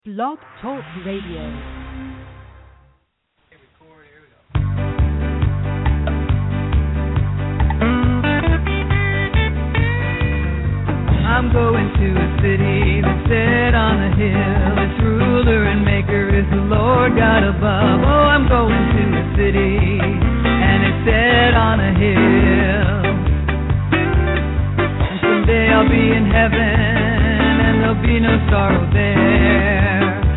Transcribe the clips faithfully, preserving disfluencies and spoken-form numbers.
Blog Talk Radio. I'm going to a city that's set on a hill. Its ruler and maker is the Lord God above. Oh, I'm going to a city, and it's set on a hill. And someday I'll be in heaven, and there'll be no sorrow there.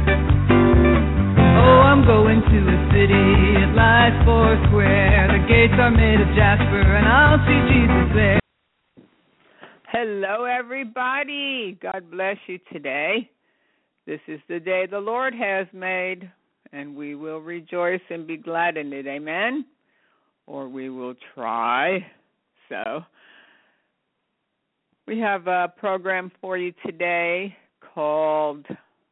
Oh, I'm going to a city, it lies four square. The gates are made of jasper, and I'll see Jesus there. Hello, everybody. God bless you today. This is the day the Lord has made, and we will rejoice and be glad in it. Amen? Or we will try. So, we have a program for you today called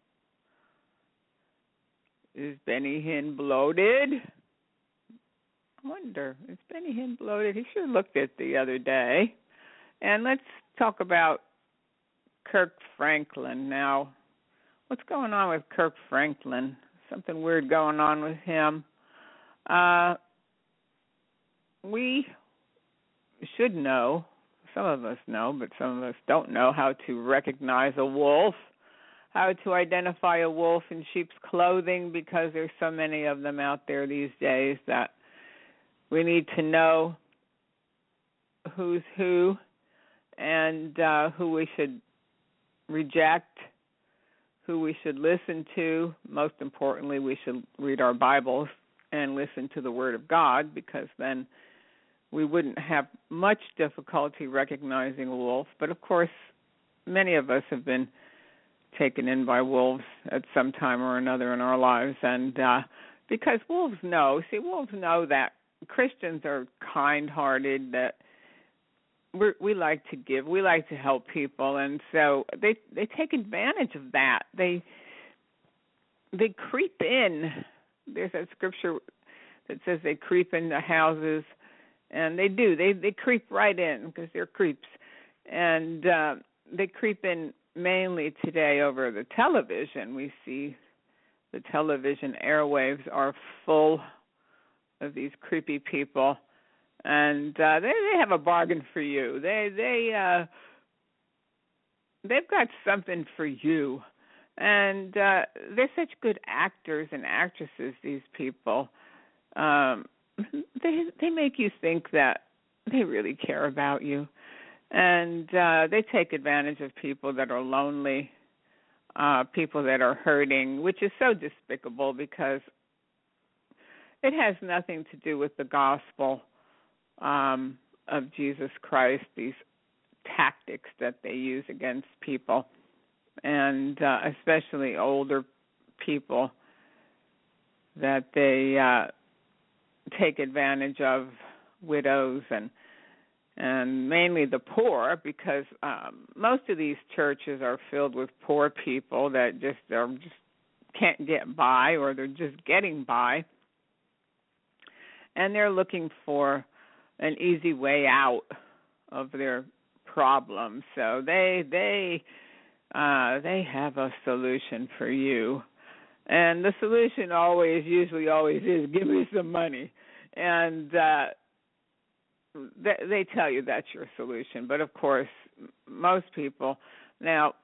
Is Benny Hinn Bloated? I wonder, is Benny Hinn bloated? He sure looked it the other day. And let's talk about Kirk Franklin. Now, what's going on with Kirk Franklin? Something weird going on with him. Uh, we should know, some of us know, but some of us don't know how to recognize a wolf, how to identify a wolf in sheep's clothing, because there's so many of them out there these days that we need to know who's who. And uh, who we should reject, who we should listen to. Most importantly, we should read our Bibles and listen to the Word of God, because then we wouldn't have much difficulty recognizing a wolf. But, of course, many of us have been taken in by wolves at some time or another in our lives. And uh, because wolves know, see, wolves know that Christians are kind-hearted, that We're, we like to give, we like to help people, and so they they take advantage of that. They they creep in. There's a scripture that says they creep into houses, and they do. They they creep right in because they're creeps, and uh, they creep in mainly today over the television. We see the television airwaves are full of these creepy people. And uh, they they have a bargain for you. They they uh, they've got something for you, and uh, they're such good actors and actresses. These people, um, they they make you think that they really care about you, and uh, they take advantage of people that are lonely, uh, people that are hurting, which is so despicable because it has nothing to do with the gospel. Um, of Jesus Christ, these tactics that they use against people, and uh, especially older people, that they uh, take advantage of widows and and mainly the poor, because um, most of these churches are filled with poor people that just are just can't get by, or they're just getting by, and they're looking for an easy way out of their problems. So they they uh, they have a solution for you, and the solution always, usually, always is give me some money, and uh, they, they tell you that's your solution. But of course, most people now.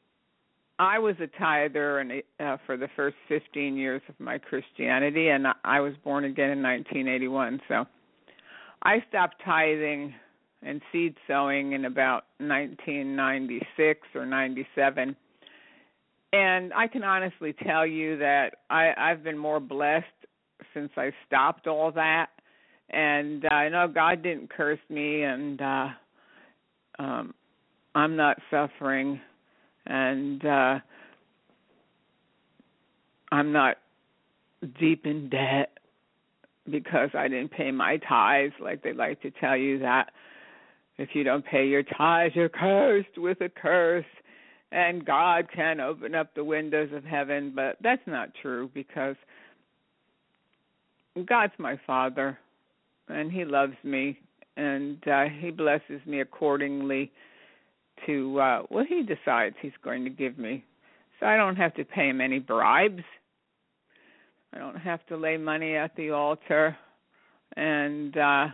I was a tither and uh, for the first fifteen years of my Christianity, and I was born again in nineteen eighty-one. So. I stopped tithing and seed sowing in about nineteen ninety-six or ninety-seven. And I can honestly tell you that I, I've been more blessed since I stopped all that. And uh, I know God didn't curse me, and uh, um, I'm not suffering, and uh, I'm not deep in debt, because I didn't pay my tithes, like they like to tell you that if you don't pay your tithes, you're cursed with a curse, and God can open up the windows of heaven. But that's not true, because God's my Father, and He loves me, and uh, He blesses me accordingly to uh, what He decides He's going to give me. So I don't have to pay him any bribes. I don't have to lay money at the altar. And uh,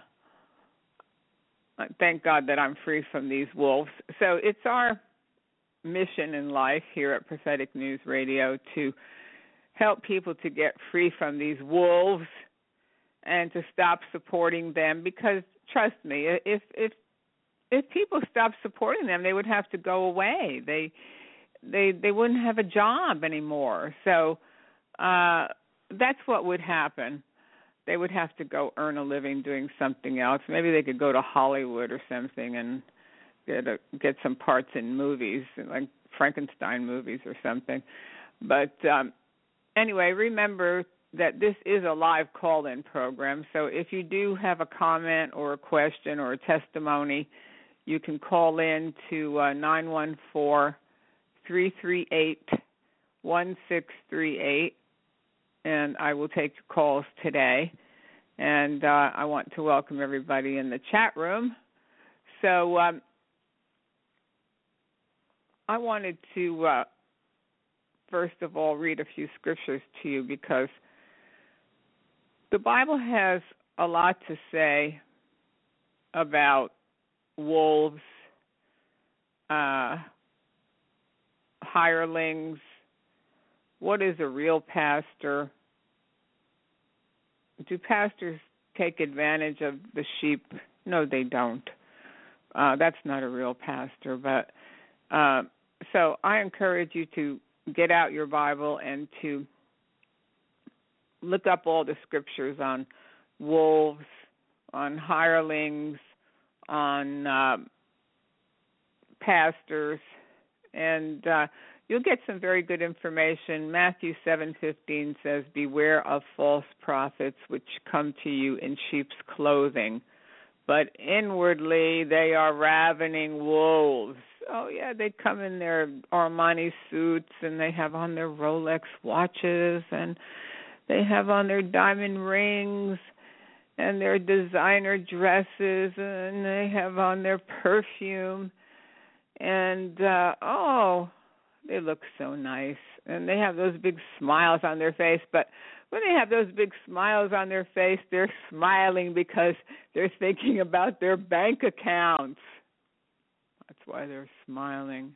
thank God that I'm free from these wolves. So it's our mission in life here at Prophetic News Radio to help people to get free from these wolves and to stop supporting them, because trust me, if if if people stopped supporting them, they would have to go away. They they they wouldn't have a job anymore. So uh, that's what would happen. They would have to go earn a living doing something else. Maybe they could go to Hollywood or something and get a, get some parts in movies, like Frankenstein movies or something. But um, anyway, remember that this is a live call-in program. So if you do have a comment or a question or a testimony, you can call in to uh, nine one four, three three eight, one six three eight. And I will take your calls today. And uh, I want to welcome everybody in the chat room. So um, I wanted to, uh, first of all, read a few scriptures to you, because the Bible has a lot to say about wolves, uh, hirelings, what is a real pastor? Do pastors take advantage of the sheep? No, they don't. Uh, that's not a real pastor. But uh, so I encourage you to get out your Bible and to look up all the scriptures on wolves, on hirelings, on uh, pastors, and uh, you'll get some very good information. Matthew seven fifteen says, "Beware of false prophets which come to you in sheep's clothing, but inwardly they are ravening wolves." Oh, yeah, they come in their Armani suits, and they have on their Rolex watches, and they have on their diamond rings and their designer dresses, and they have on their perfume. And, uh, oh, they look so nice. And they have those big smiles on their face. But when they have those big smiles on their face, they're smiling because they're thinking about their bank accounts. That's why they're smiling.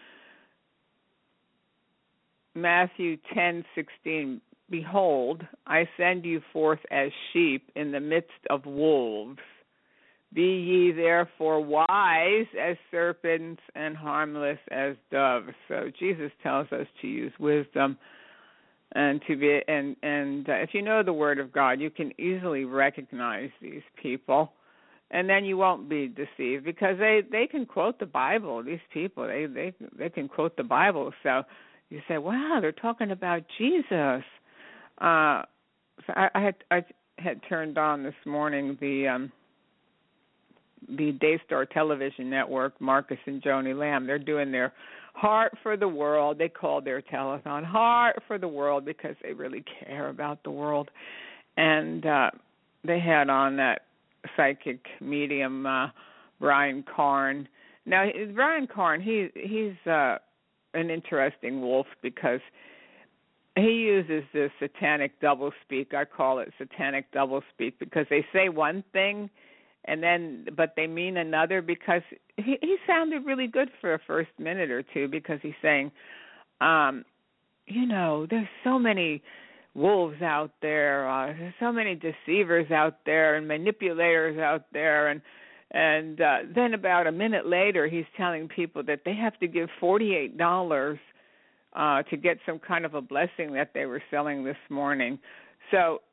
Matthew ten sixteen, "Behold, I send you forth as sheep in the midst of wolves. Be ye therefore wise as serpents and harmless as doves." So Jesus tells us to use wisdom and to be, and and uh, if you know the Word of God, you can easily recognize these people, and then you won't be deceived, because they, they can quote the Bible. These people, they they they can quote the Bible. So you say, wow, they're talking about Jesus. Uh, so I, I had I had turned on this morning the um, the Daystar Television Network, Marcus and Joni Lamb. They're doing their Heart for the World. They called their telethon Heart for the World because they really care about the world. And uh, they had on that psychic medium, uh, Brian Karn. Now, Brian Karn, he he's uh, an interesting wolf, because he uses this satanic doublespeak. I call it satanic doublespeak, because they say one thing, and then but they mean another, because he, he sounded really good for a first minute or two, because he's saying, um, you know, there's so many wolves out there, uh, there's so many deceivers out there and manipulators out there, and and uh, then about a minute later he's telling people that they have to give forty-eight dollars uh, to get some kind of a blessing that they were selling this morning. So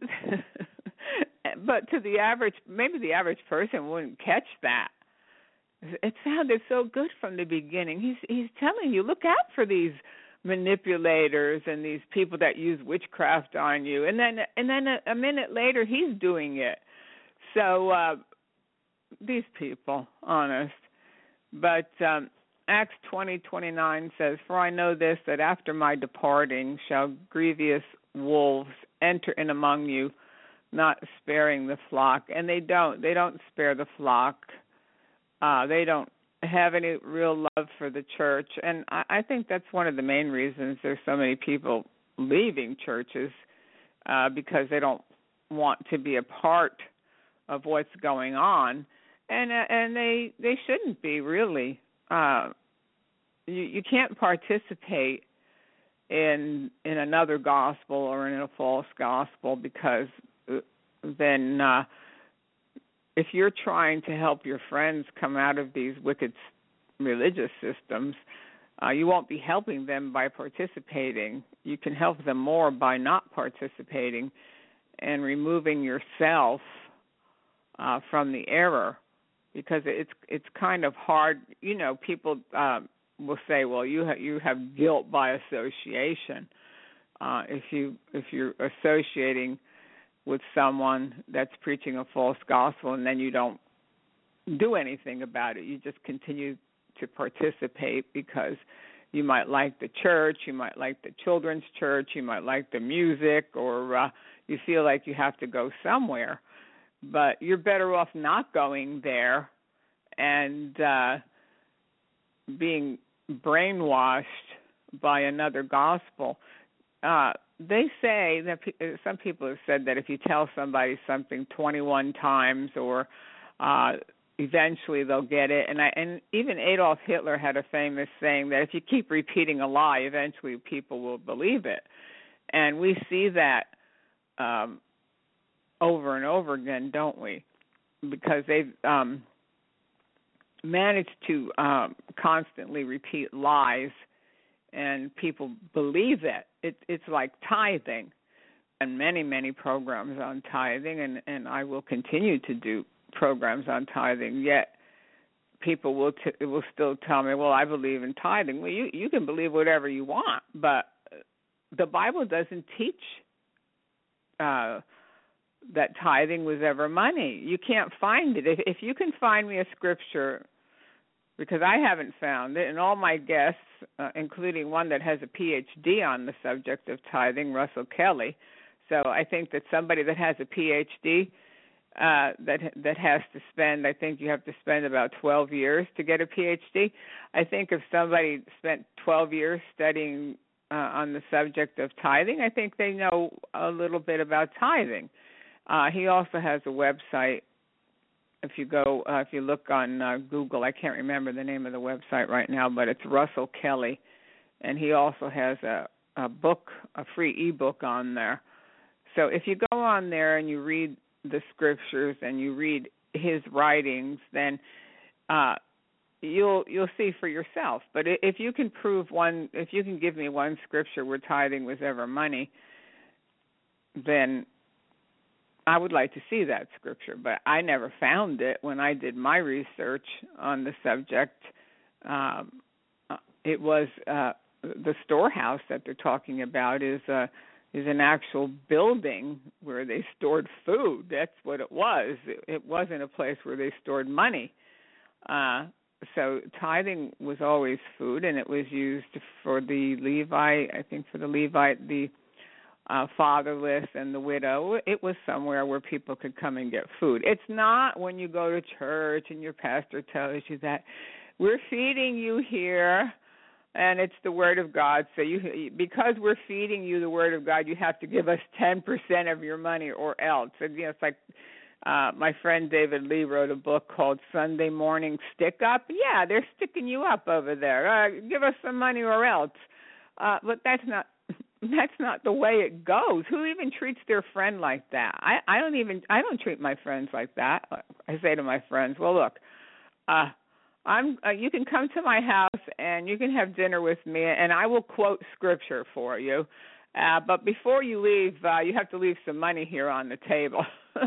but to the average, maybe the average person wouldn't catch that. It sounded so good from the beginning. He's he's telling you, look out for these manipulators and these people that use witchcraft on you. And then and then a, a minute later, he's doing it. So uh, these people, honest. But um, Acts twenty twenty-nine says, "For I know this, that after my departing shall grievous wolves enter in among you, not sparing the flock." And they don't. They don't spare the flock. Uh, they don't have any real love for the church. And I, I think that's one of the main reasons there's so many people leaving churches, uh, because they don't want to be a part of what's going on. And uh, and they they shouldn't be, really. Uh, you, you can't participate in in another gospel or in a false gospel, because then uh, if you're trying to help your friends come out of these wicked religious systems, uh, you won't be helping them by participating. You can help them more by not participating and removing yourself uh, from the error, because it's it's kind of hard. You know, people uh, will say, "Well, you ha- you have guilt by association uh, if you if you're associating with someone that's preaching a false gospel, and then you don't do anything about it. You just continue to participate because you might like the church, you might like the children's church, you might like the music, or uh, you feel like you have to go somewhere. But you're better off not going there and uh, being brainwashed by another gospel. Uh, they say that pe- some people have said that if you tell somebody something twenty-one times, or uh, eventually they'll get it. And I, and even Adolf Hitler had a famous saying that if you keep repeating a lie, eventually people will believe it. And we see that um, over and over again, don't we? Because they've um, managed to um, constantly repeat lies, and people believe it. it. It's like tithing, and many, many programs on tithing, and, and I will continue to do programs on tithing, yet people will t- will still tell me, well, I believe in tithing. Well, you, you can believe whatever you want, but the Bible doesn't teach uh, that tithing was ever money. You can't find it. If, if you can find me a scripture, because I haven't found it, and all my guests, uh, including one that has a P H D on the subject of tithing, Russell Kelly. So I think that somebody that has a P H D uh, that that has to spend, I think you have to spend about twelve years to get a P H D. I think if somebody spent twelve years studying uh, on the subject of tithing, I think they know a little bit about tithing. Uh, he also has a website. If you go, uh, if you look on uh, Google, I can't remember the name of the website right now, but it's Russell Kelly, and he also has a, a book, a free ebook on there. So if you go on there and you read the scriptures and you read his writings, then uh, you'll you'll see for yourself. But if you can prove one, if you can give me one scripture where tithing was ever money, then I would like to see that scripture, but I never found it when I did my research on the subject. Um, it was uh, the storehouse that they're talking about is a, is an actual building where they stored food. That's what it was. It, it wasn't a place where they stored money. Uh, so tithing was always food, and it was used for the Levite, I think for the Levite, the Uh, fatherless and the widow. It was somewhere where people could come and get food. It's not when you go to church and your pastor tells you that we're feeding you here and it's the Word of God. So you, because we're feeding you the Word of God, you have to give us ten percent of your money or else. And, you know, it's like uh, my friend David Lee wrote a book called Sunday Morning Stick Up. Yeah, they're sticking you up over there. Uh, give us some money or else. Uh, but that's not That's not the way it goes. Who even treats their friend like that? I, I don't even I don't treat my friends like that. I say to my friends, well, look, uh, I'm uh, you can come to my house and you can have dinner with me, and I will quote scripture for you. Uh, but before you leave, uh, you have to leave some money here on the table.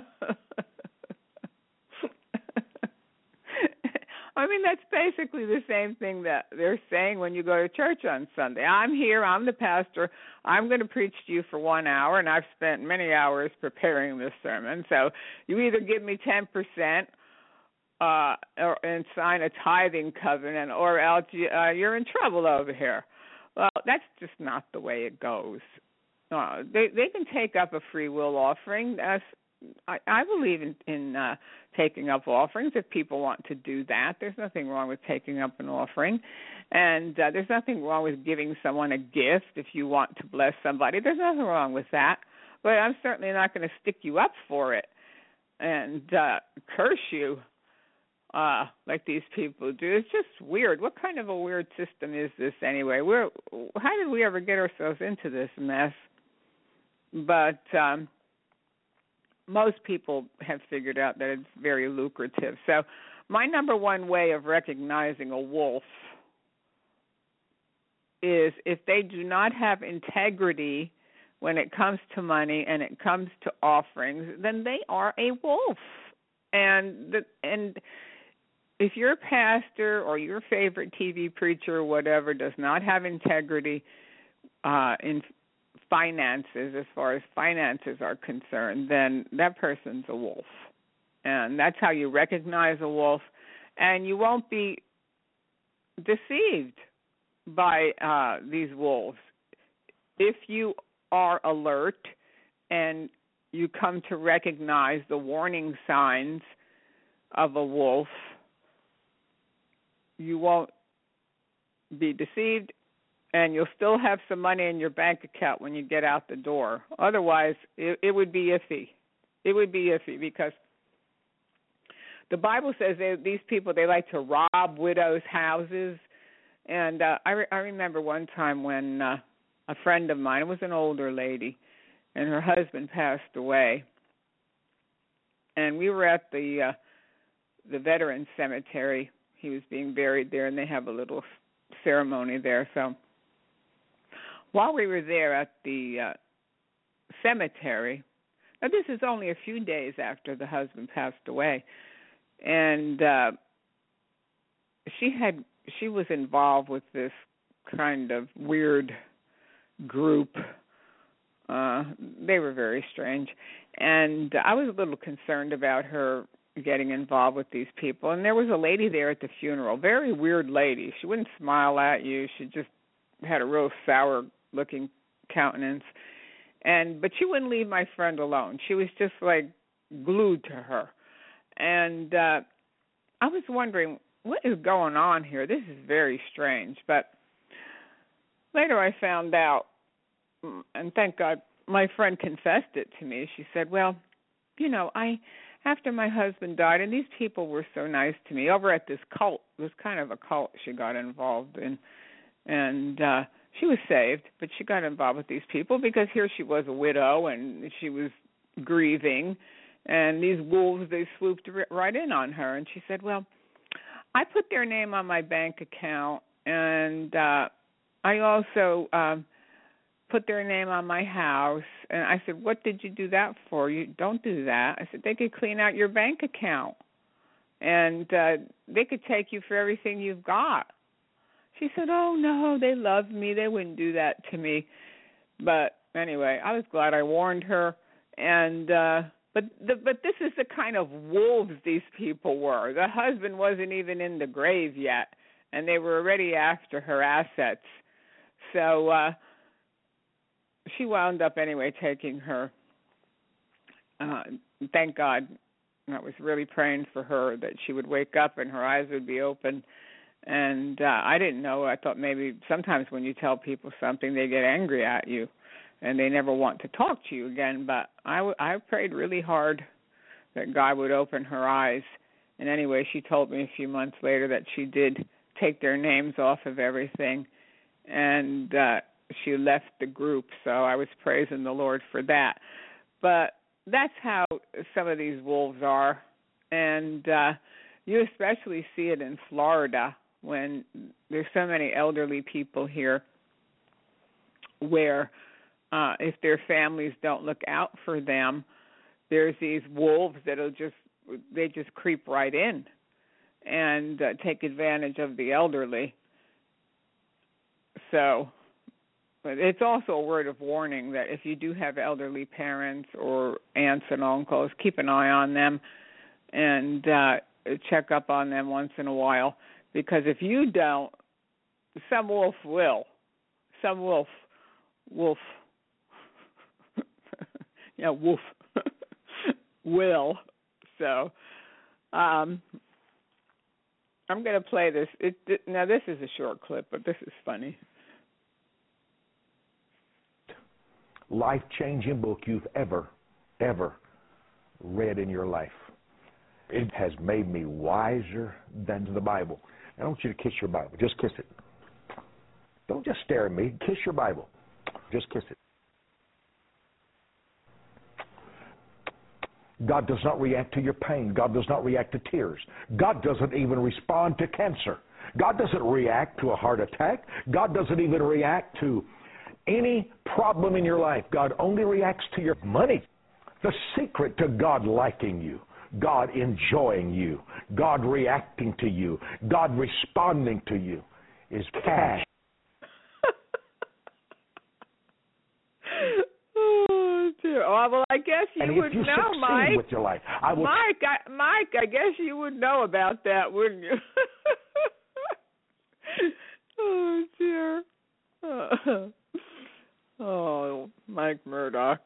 I mean, that's basically the same thing that they're saying when you go to church on Sunday. I'm here, I'm the pastor, I'm going to preach to you for one hour, and I've spent many hours preparing this sermon. So you either give me ten percent uh, or, and sign a tithing covenant, or else you, uh, you're in trouble over here. Well, that's just not the way it goes. Uh, they, they can take up a free will offering. Uh, I, I believe in, in uh, taking up offerings if people want to do that. There's nothing wrong with taking up an offering. And uh, there's nothing wrong with giving someone a gift if you want to bless somebody. There's nothing wrong with that. But I'm certainly not going to stick you up for it and uh, curse you uh, like these people do. It's just weird. What kind of a weird system is this anyway? We're, how did we ever get ourselves into this mess? But um, most people have figured out that it's very lucrative. So my number one way of recognizing a wolf is if they do not have integrity when it comes to money and it comes to offerings, then they are a wolf. And the, and if your pastor or your favorite T V preacher or whatever does not have integrity uh, in finances, as far as finances are concerned, then that person's a wolf. And that's how you recognize a wolf. And you won't be deceived by uh, these wolves. If you are alert and you come to recognize the warning signs of a wolf, you won't be deceived, and you'll still have some money in your bank account when you get out the door. Otherwise, it, it would be iffy. It would be iffy because the Bible says they, these people, they like to rob widows' houses. And uh, I, re- I remember one time when uh, a friend of mine, it was an older lady, and her husband passed away. And we were at the uh, the veterans cemetery. He was being buried there, and they have a little ceremony there. So while we were there at the uh, cemetery, now this is only a few days after the husband passed away, and uh, she had she was involved with this kind of weird group. Uh, they were very strange, and I was a little concerned about her getting involved with these people. And there was a lady there at the funeral, very weird lady. She wouldn't smile at you. She just had a real sour-looking countenance. And but she wouldn't leave my friend alone. She was just like glued to her. And uh, I was wondering, what is going on here? This is very strange. But later I found out, and thank God my friend confessed it to me. She said, well, you know, I after my husband died, and these people were so nice to me, over at this cult, it was kind of a cult she got involved in, and uh, she was saved, but she got involved with these people because here she was a widow, and she was grieving, and these wolves, they swooped right in on her, and she said, well, I put their name on my bank account, and uh, I also um, put their name on my house. And I said, what did you do that for? You don't do that. I said, they could clean out your bank account, and uh, they could take you for everything you've got. She said, oh, no, they love me. They wouldn't do that to me. But anyway, I was glad I warned her. And uh, but the, but this is the kind of wolves these people were. The husband wasn't even in the grave yet, and they were already after her assets. So uh, she wound up anyway taking her. Uh, thank God. I was really praying for her that she would wake up and her eyes would be open. And uh, I didn't know. I thought maybe sometimes when you tell people something, they get angry at you and they never want to talk to you again. But I, w- I prayed really hard that God would open her eyes. And anyway, she told me a few months later that she did take their names off of everything, and uh, she left the group. So I was praising the Lord for that. But that's how some of these wolves are. And uh, you especially see it in Florida when there's so many elderly people here where uh, if their families don't look out for them, there's these wolves that'll just, they just creep right in and uh, take advantage of the elderly. So, but it's also a word of warning that if you do have elderly parents or aunts and uncles, keep an eye on them and uh, check up on them once in a while, because if you don't, some wolf will. Some wolf, wolf, yeah, wolf will. So um, I'm going to play this. It, it, now, this is a short clip, but this is funny. Life-changing book you've ever, ever read in your life. It has made me wiser than the Bible. I want you to kiss your Bible. Just kiss it. Don't just stare at me. Kiss your Bible. Just kiss it. God does not react to your pain. God does not react to tears. God doesn't even respond to cancer. God doesn't react to a heart attack. God doesn't even react to any problem in your life. God only reacts to your money. The secret to God liking you, God enjoying you, God reacting to you, God responding to you is cash. Oh, dear. Oh, well, I guess you and would if you know, succeed Mike. with your life, I will Mike, I, Mike, I guess you would know about that, wouldn't you? Oh, dear. Oh. Oh, Mike Murdoch.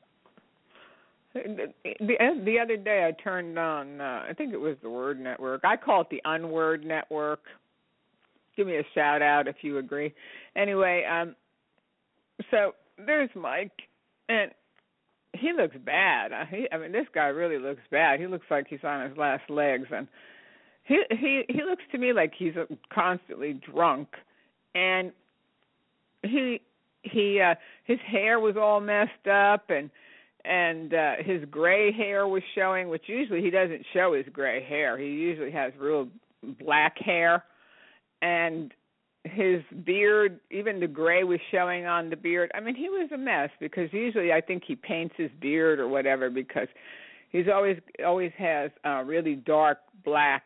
The, the the other day I turned on, uh, I think it was the Word Network. I call it the Unword Network. Give me a shout out if you agree. Anyway, um, so there's Mike, and he looks bad. I, he, I mean, this guy really looks bad. He looks like he's on his last legs, and he he he looks to me like he's constantly drunk, and he. He uh, his hair was all messed up, and and uh, his gray hair was showing, which usually he doesn't show his gray hair. He usually has real black hair, and his beard, even the gray was showing on the beard. I mean, he was a mess because usually I think he paints his beard or whatever because he's always always has uh, really dark black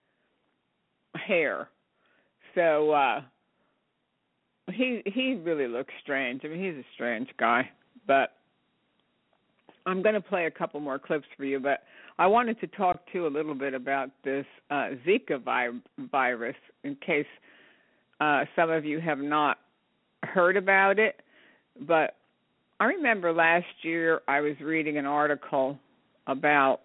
hair. So. Uh, He he really looks strange. I mean, he's a strange guy. But I'm going to play a couple more clips for you. But I wanted to talk, too, a little bit about this uh, Zika vi- virus in case uh, some of you have not heard about it. But I remember last year I was reading an article about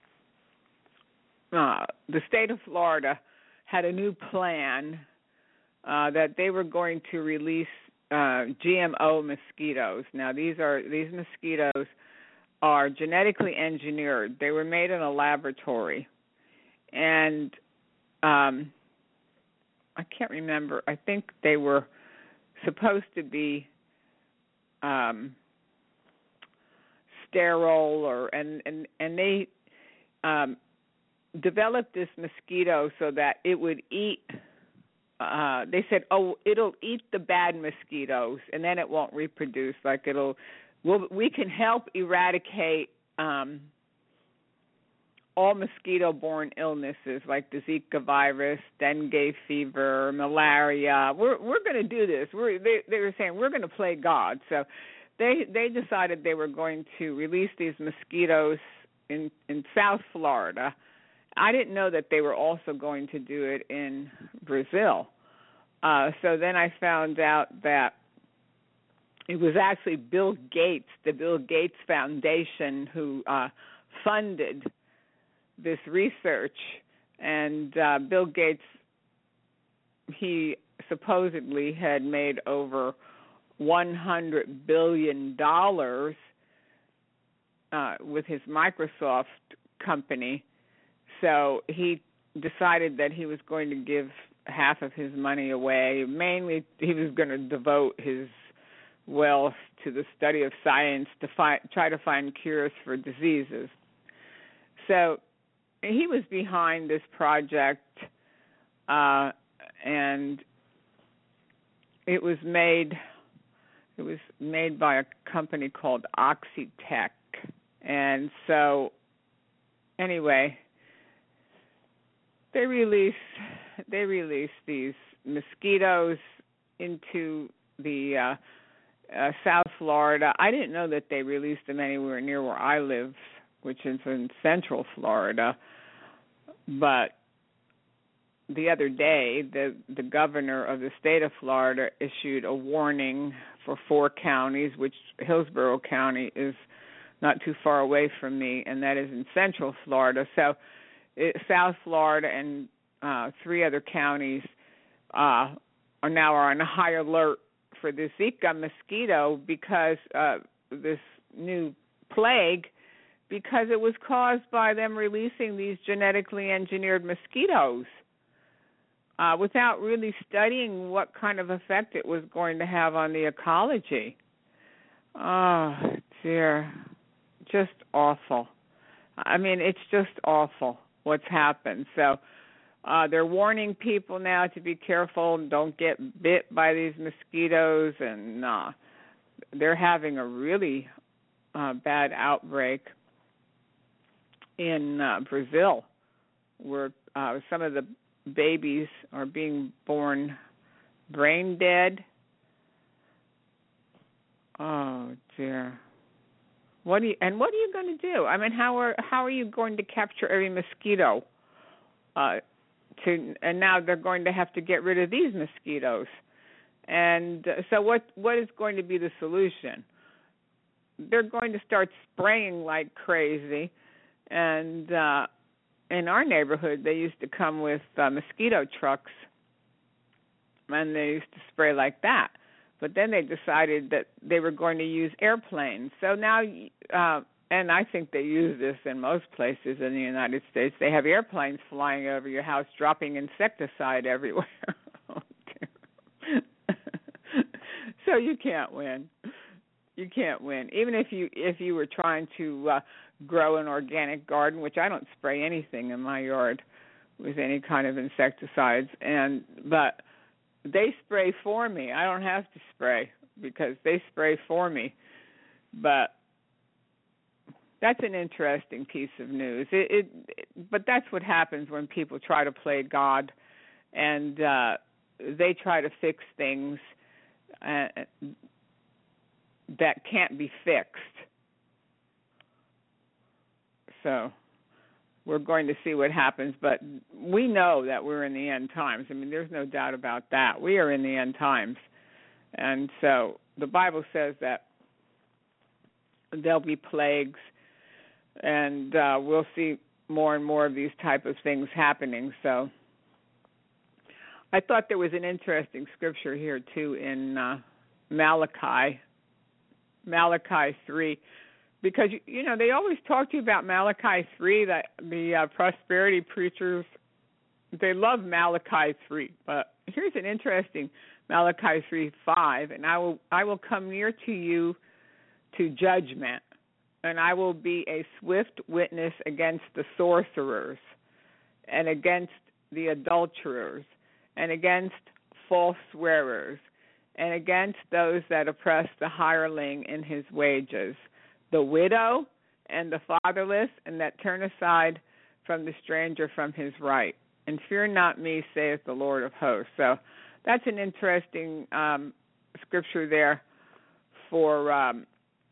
uh, the state of Florida had a new plan Uh, that they were going to release uh, G M O mosquitoes. Now, these are these mosquitoes are genetically engineered. They were made in a laboratory, and um, I can't remember. I think they were supposed to be um, sterile, or and and and they um, developed this mosquito so that it would eat. Uh, they said, oh, it'll eat the bad mosquitoes, and then it won't reproduce. Like it'll, we'll, we can help eradicate um, all mosquito-borne illnesses like the Zika virus, dengue fever, malaria. We're we're going to do this. We're they, they were saying we're going to play God. So they they decided they were going to release these mosquitoes in in South Florida. I didn't know that they were also going to do it in Brazil. Uh, so then I found out that it was actually Bill Gates, the Bill Gates Foundation, who uh, funded this research. And uh, Bill Gates, he supposedly had made over one hundred billion dollars uh, with his Microsoft company. So he decided that he was going to give half of his money away. Mainly, he was going to devote his wealth to the study of science to fi- try to find cures for diseases. So he was behind this project, uh, and it was made. It was made by a company called Oxitec, and so anyway. They release they release these mosquitoes into the uh, uh, South Florida. I didn't know that they released them anywhere near where I live, which is in Central Florida. But the other day, the the governor of the state of Florida issued a warning for four counties, which Hillsborough County is not too far away from me, and that is in Central Florida. So it, South Florida and uh, three other counties uh, are now are on high alert for the Zika mosquito because uh, this new plague, because it was caused by them releasing these genetically engineered mosquitoes uh, without really studying what kind of effect it was going to have on the ecology. Oh, dear. Just awful. I mean, it's just awful what's happened. So uh, they're warning people now to be careful and don't get bit by these mosquitoes, and uh, they're having a really uh, bad outbreak in uh, Brazil, where uh, some of the babies are being born brain dead. Oh dear! What do you, and what are you going to do? I mean, how are how are you going to capture every mosquito? Uh, to and now they're going to have to get rid of these mosquitoes. And uh, so, what what is going to be the solution? They're going to start spraying like crazy. And uh, in our neighborhood, they used to come with uh, mosquito trucks, and they used to spray like that. But then they decided that they were going to use airplanes. So now, uh, and I think they use this in most places in the United States, they have airplanes flying over your house, dropping insecticide everywhere. Oh, dear. So you can't win. You can't win. Even if you if you were trying to uh, grow an organic garden, which I don't spray anything in my yard with any kind of insecticides, and but they spray for me. I don't have to spray because they spray for me. But that's an interesting piece of news. It, it, it but that's what happens when people try to play God, and uh, they try to fix things uh, that can't be fixed. So we're going to see what happens, but we know that we're in the end times. I mean, there's no doubt about that. We are in the end times. And so the Bible says that there'll be plagues, and uh, we'll see more and more of these type of things happening. So I thought there was an interesting scripture here, too, in uh, Malachi, Malachi three. Because, you know, they always talk to you about Malachi three, that the uh, prosperity preachers, they love Malachi three. But here's an interesting Malachi three five, and I will I will come near to you to judgment, and I will be a swift witness against the sorcerers and against the adulterers and against false swearers and against those that oppress the hireling in his wages, the widow and the fatherless, and that turn aside from the stranger from his right. And fear not me, saith the Lord of hosts. So that's an interesting um, scripture there for um,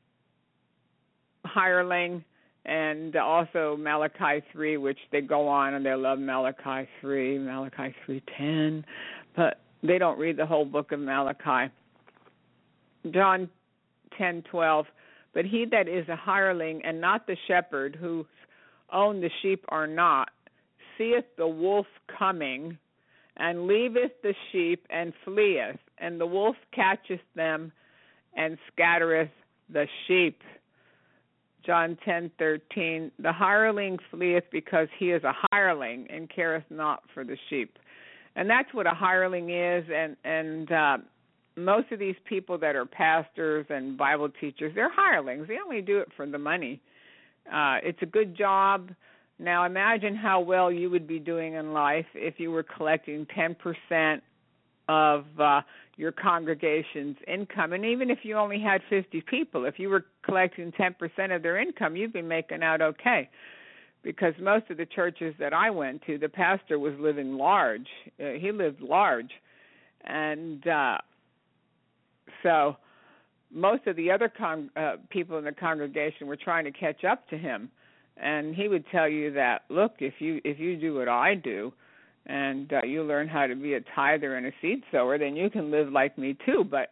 hireling, and also Malachi three, which they go on and they love Malachi three, Malachi three ten, but they don't read the whole book of Malachi. John ten twelve. But he that is a hireling and not the shepherd, whose own the sheep are not, seeth the wolf coming, and leaveth the sheep, and fleeth, and the wolf catcheth them, and scattereth the sheep. John ten thirteen. The hireling fleeth because he is a hireling, and careth not for the sheep. And that's what a hireling is, and, and uh, most of these people that are pastors and Bible teachers, they're hirelings. They only do it for the money. Uh, it's a good job. Now imagine how well you would be doing in life if you were collecting ten percent of uh, your congregation's income. And even if you only had fifty people, if you were collecting ten percent of their income, you'd be making out okay. Because most of the churches that I went to, the pastor was living large. Uh, he lived large. And uh, so most of the other con- uh, people in the congregation were trying to catch up to him. And he would tell you that, look, if you if you do what I do, and uh, you learn how to be a tither and a seed sower, then you can live like me too. But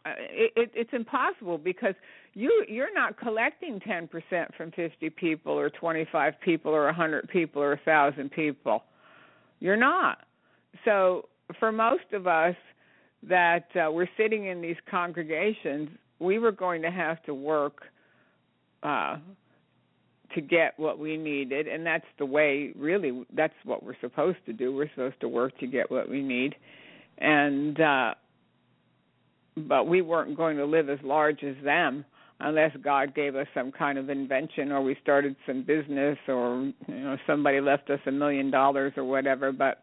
it, it, it's impossible because you you're not collecting ten percent from fifty people or twenty-five people or one hundred people or one thousand people. You're not. So for most of us that uh, were sitting in these congregations, we were going to have to work uh, to get what we needed, and that's the way, really, that's what we're supposed to do. We're supposed to work to get what we need. And uh, but we weren't going to live as large as them unless God gave us some kind of invention or we started some business or, you know, somebody left us a million dollars or whatever. But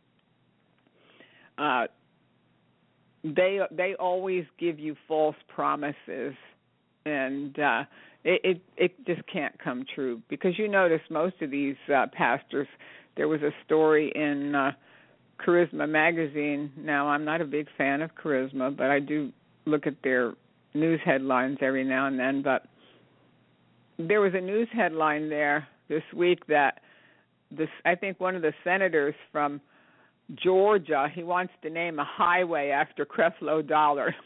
uh, they they always give you false promises, and uh, it, it it just can't come true because you notice most of these uh, pastors. There was a story in Uh, Charisma magazine. Now, I'm not a big fan of Charisma, but I do look at their news headlines every now and then. But there was a news headline there this week that this, I think one of the senators from Georgia, he wants to name a highway after Creflo Dollar.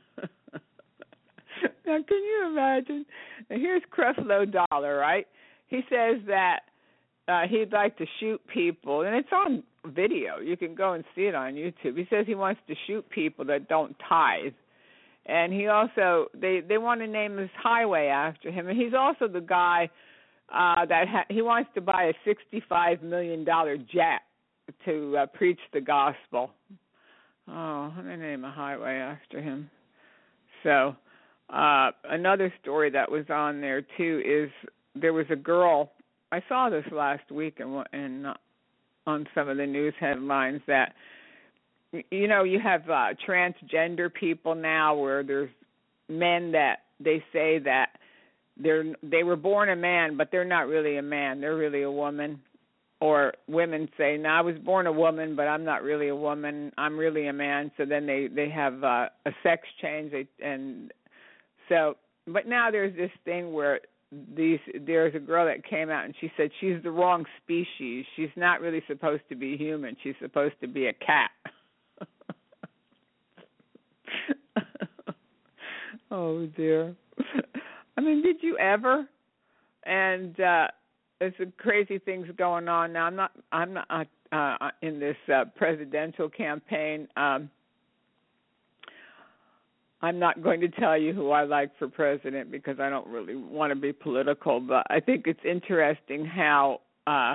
Now, can you imagine? Now, here's Creflo Dollar, right? He says that uh, he'd like to shoot people, and it's on video. You can go and see it on YouTube. He says he wants to shoot people that don't tithe. And he also, they, they want to name this highway after him. And he's also the guy uh, that ha- he wants to buy a sixty-five million dollars jet to uh, preach the gospel. Oh, I'm going to name a highway after him. So uh, another story that was on there, too, is there was a girl, I saw this last week in, in uh, on some of the news headlines that, you know, you have uh, transgender people now where there's men that they say that they're they were born a man, but they're not really a man. They're really a woman. Or women say, no, I was born a woman, but I'm not really a woman. I'm really a man. So then they, they have uh, a sex change. They, and so, but now there's this thing where These there's a girl that came out and she said she's the wrong species. She's not really supposed to be human. She's supposed to be a cat. Oh dear. I mean, did you ever? And uh, there's some crazy things going on now. I'm not. I'm not uh, uh, in this uh, presidential campaign. Um, I'm not going to tell you who I like for president because I don't really want to be political, but I think it's interesting how uh,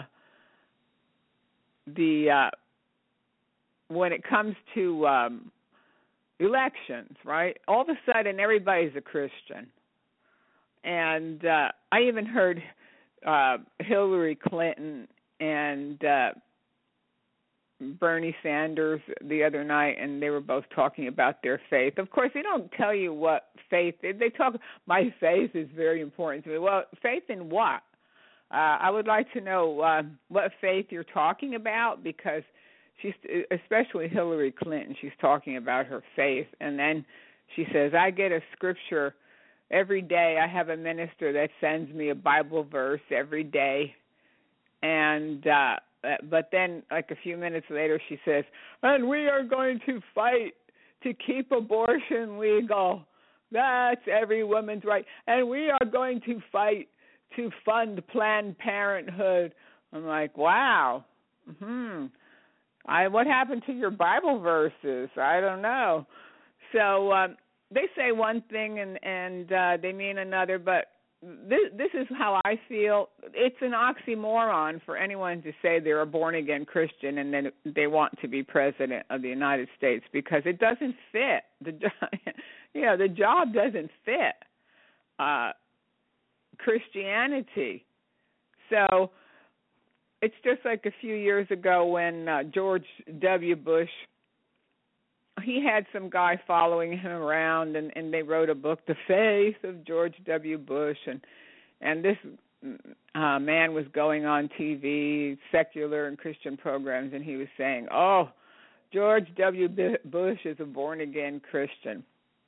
the uh, when it comes to um, elections, right, all of a sudden everybody's a Christian. And uh, I even heard uh, Hillary Clinton and uh, Bernie Sanders the other night, and they were both talking about their faith. Of course, they don't tell you what faith is. They talk, my faith is very important to me. Well, faith in what? Uh, I would like to know uh, what faith you're talking about, because she's, especially Hillary Clinton, she's talking about her faith. And then she says, I get a scripture every day. I have a minister that sends me a Bible verse every day. And uh but then, like a few minutes later, she says, and we are going to fight to keep abortion legal. That's every woman's right. And we are going to fight to fund Planned Parenthood. I'm like, wow. Hmm. I what happened to your Bible verses? I don't know. So um, they say one thing and, and uh, they mean another, but This, this is how I feel. It's an oxymoron for anyone to say they're a born-again Christian and then they want to be president of the United States, because it doesn't fit. The you know, the job doesn't fit uh, Christianity. So it's just like a few years ago when uh, George W. Bush, he had some guy following him around, and, and they wrote a book, The Faith of George W. Bush, and and this uh, man was going on T V, secular and Christian programs, and he was saying, oh, George W. Bush is a born-again Christian.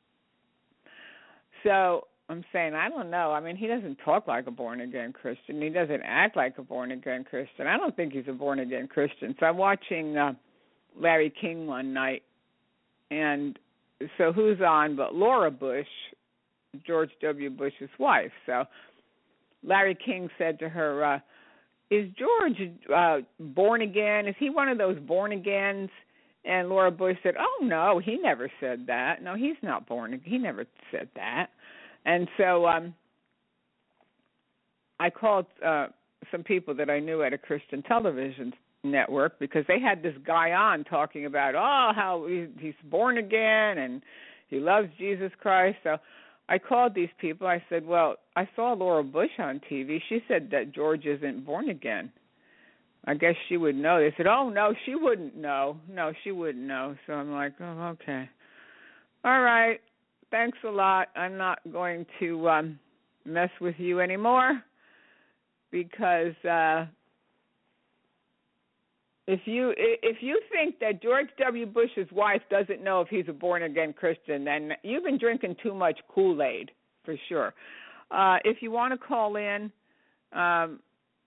So I'm saying, I don't know. I mean, he doesn't talk like a born-again Christian. He doesn't act like a born-again Christian. I don't think he's a born-again Christian. So I'm watching uh, Larry King one night, and so who's on but Laura Bush, George W. Bush's wife. So Larry King said to her, uh, is George uh, born again? Is he one of those born agains? And Laura Bush said, oh, no, he never said that. No, he's not born again. He never said that. And so um, I called uh, some people that I knew at a Christian television network because they had this guy on talking about, oh, how he's born again and he loves Jesus Christ. So I called these people. I said, well, I saw Laura Bush on T V. She said that George isn't born again. I guess she would know. They said, oh, no, she wouldn't know. No, she wouldn't know. So I'm like, oh, okay. All right. Thanks a lot. I'm not going to um, mess with you anymore because uh, if you if you think that George W. Bush's wife doesn't know if he's a born-again Christian, then you've been drinking too much Kool-Aid, for sure. Uh, if you want to call in, um,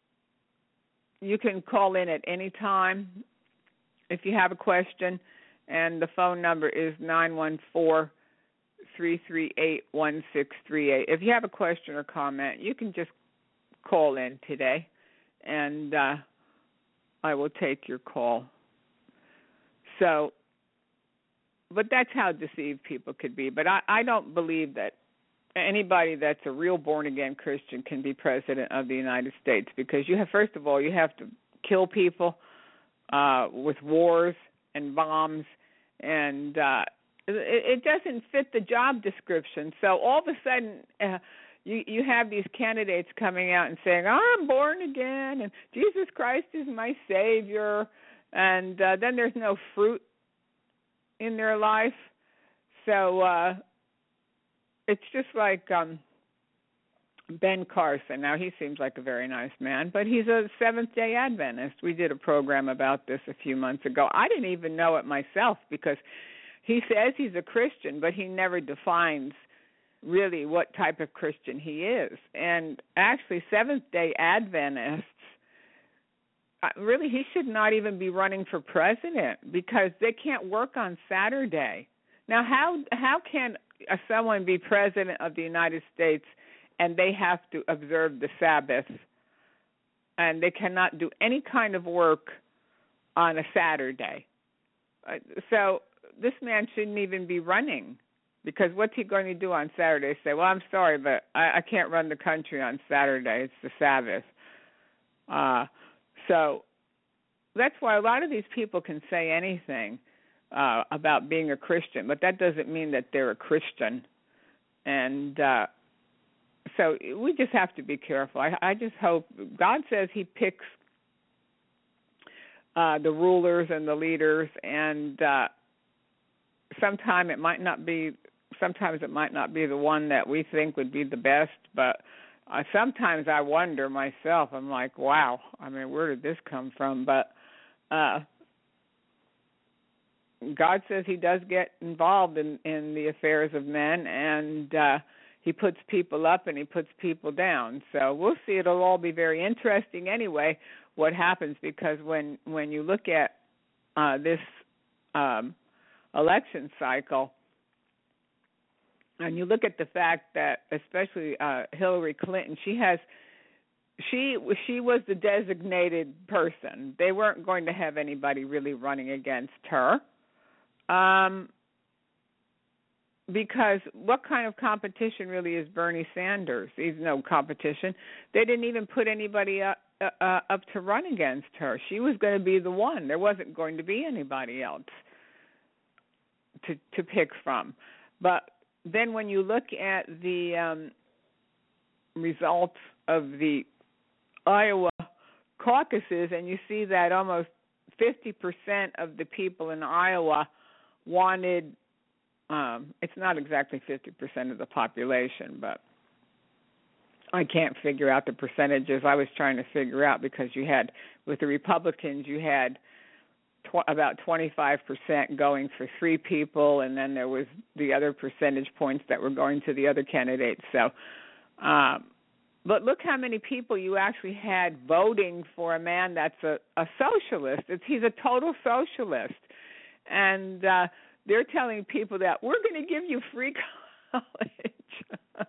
you can call in at any time if you have a question, and the phone number is nine one four, three three eight, one six three eight. If you have a question or comment, you can just call in today, and uh, I will take your call. So, but that's how deceived people could be. But I, I don't believe that anybody that's a real born-again Christian can be president of the United States because you have, first of all, you have to kill people uh, with wars and bombs, and uh, it, it doesn't fit the job description. So all of a sudden, uh, you you have these candidates coming out and saying, I'm born again, and Jesus Christ is my Savior, and uh, then there's no fruit in their life. So uh, it's just like um, Ben Carson. Now, he seems like a very nice man, but he's a Seventh-day Adventist. We did a program about this a few months ago. I didn't even know it myself because he says he's a Christian, but he never defines really what type of Christian he is. And actually, Seventh-day Adventists, really, he should not even be running for president because they can't work on Saturday. Now, how how can someone be president of the United States and they have to observe the Sabbath and they cannot do any kind of work on a Saturday? So this man shouldn't even be running. Because what's he going to do on Saturday? Say, well, I'm sorry, but I, I can't run the country on Saturday. It's the Sabbath. Uh, so that's why a lot of these people can say anything uh, about being a Christian, but that doesn't mean that they're a Christian. And uh, so we just have to be careful. I, I just hope God says he picks uh, the rulers and the leaders, and uh, sometime it might not be. Sometimes it might not be the one that we think would be the best, but uh, sometimes I wonder myself. I'm like, wow, I mean, where did this come from? But uh, God says he does get involved in, in the affairs of men, and uh, he puts people up and he puts people down. So we'll see. It'll all be very interesting anyway, what happens, because when, when you look at uh, this um, election cycle, and you look at the fact that, especially uh, Hillary Clinton, she has, she she was the designated person. They weren't going to have anybody really running against her, um, because what kind of competition really is Bernie Sanders? He's no competition. They didn't even put anybody up, uh, up to run against her. She was going to be the one. There wasn't going to be anybody else to to pick from, but then when you look at the um, results of the Iowa caucuses and you see that almost fifty percent of the people in Iowa wanted, um, it's not exactly fifty percent of the population, but I can't figure out the percentages. I was trying to figure out because you had, with the Republicans, you had Tw- about twenty-five percent going for three people, and then there was the other percentage points that were going to the other candidates. So, um, but look how many people you actually had voting for a man that's a, a socialist. It's, he's a total socialist. And uh, they're telling people that we're going to give you free college.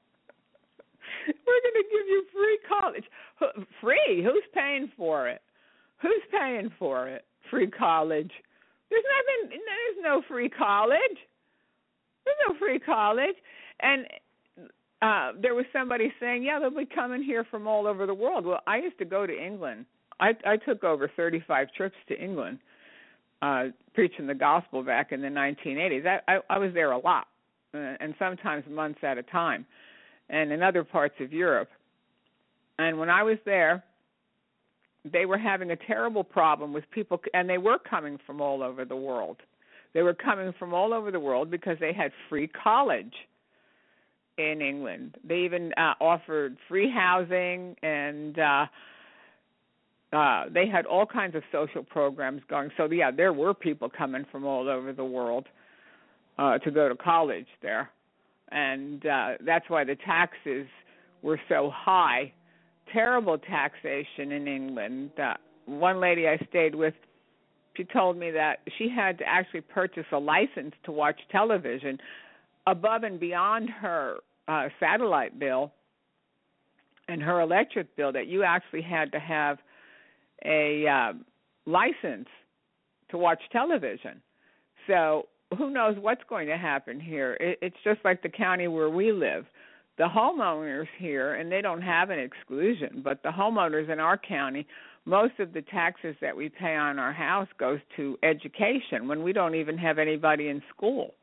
We're going to give you free college. Free? Who's paying for it? Who's paying for it? Free college. There's nothing. There's no free college. There's no free college. And uh, there was somebody saying, yeah, they'll be coming here from all over the world. Well, I used to go to England. I, I took over thirty-five trips to England, uh, preaching the gospel back in the nineteen eighties. I, I, I was there a lot, uh, and sometimes months at a time, and in other parts of Europe. And when I was there, they were having a terrible problem with people, and they were coming from all over the world. They were coming from all over the world because they had free college in England. They even uh, offered free housing, and uh, uh, they had all kinds of social programs going. So, yeah, there were people coming from all over the world uh, to go to college there. And uh, that's why the taxes were so high. Terrible taxation in England. Uh, one lady I stayed with, she told me that she had to actually purchase a license to watch television above and beyond her uh, satellite bill and her electric bill, that you actually had to have a uh, license to watch television. So who knows what's going to happen here. It, it's just like the county where we live. The homeowners here, and they don't have an exclusion, but the homeowners in our county, most of the taxes that we pay on our house goes to education when we don't even have anybody in school.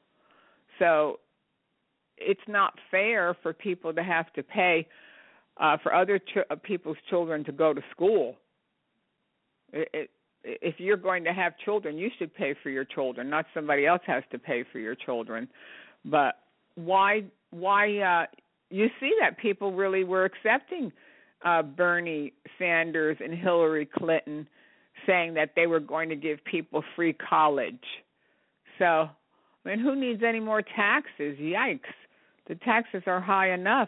So it's not fair for people to have to pay uh, for other ch- people's children to go to school. It, it, if you're going to have children, you should pay for your children, not somebody else has to pay for your children. But why? Why? Uh, You see that people really were accepting uh, Bernie Sanders and Hillary Clinton saying that they were going to give people free college. So, I mean, who needs any more taxes? Yikes. The taxes are high enough.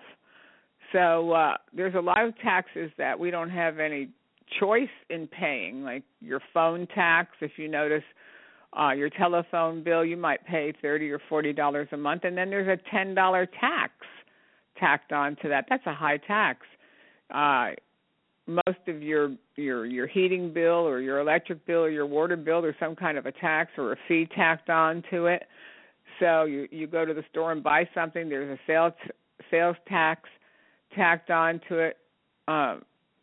So uh, there's a lot of taxes that we don't have any choice in paying, like your phone tax. If you notice uh, your telephone bill, you might pay thirty dollars or forty dollars a month, and then there's a ten dollars tax tacked on to that. That's a high tax. Uh, most of your, your your heating bill or your electric bill or your water bill, there's some kind of a tax or a fee tacked on to it. So you, you go to the store and buy something, there's a sales sales tax tacked on to it, uh,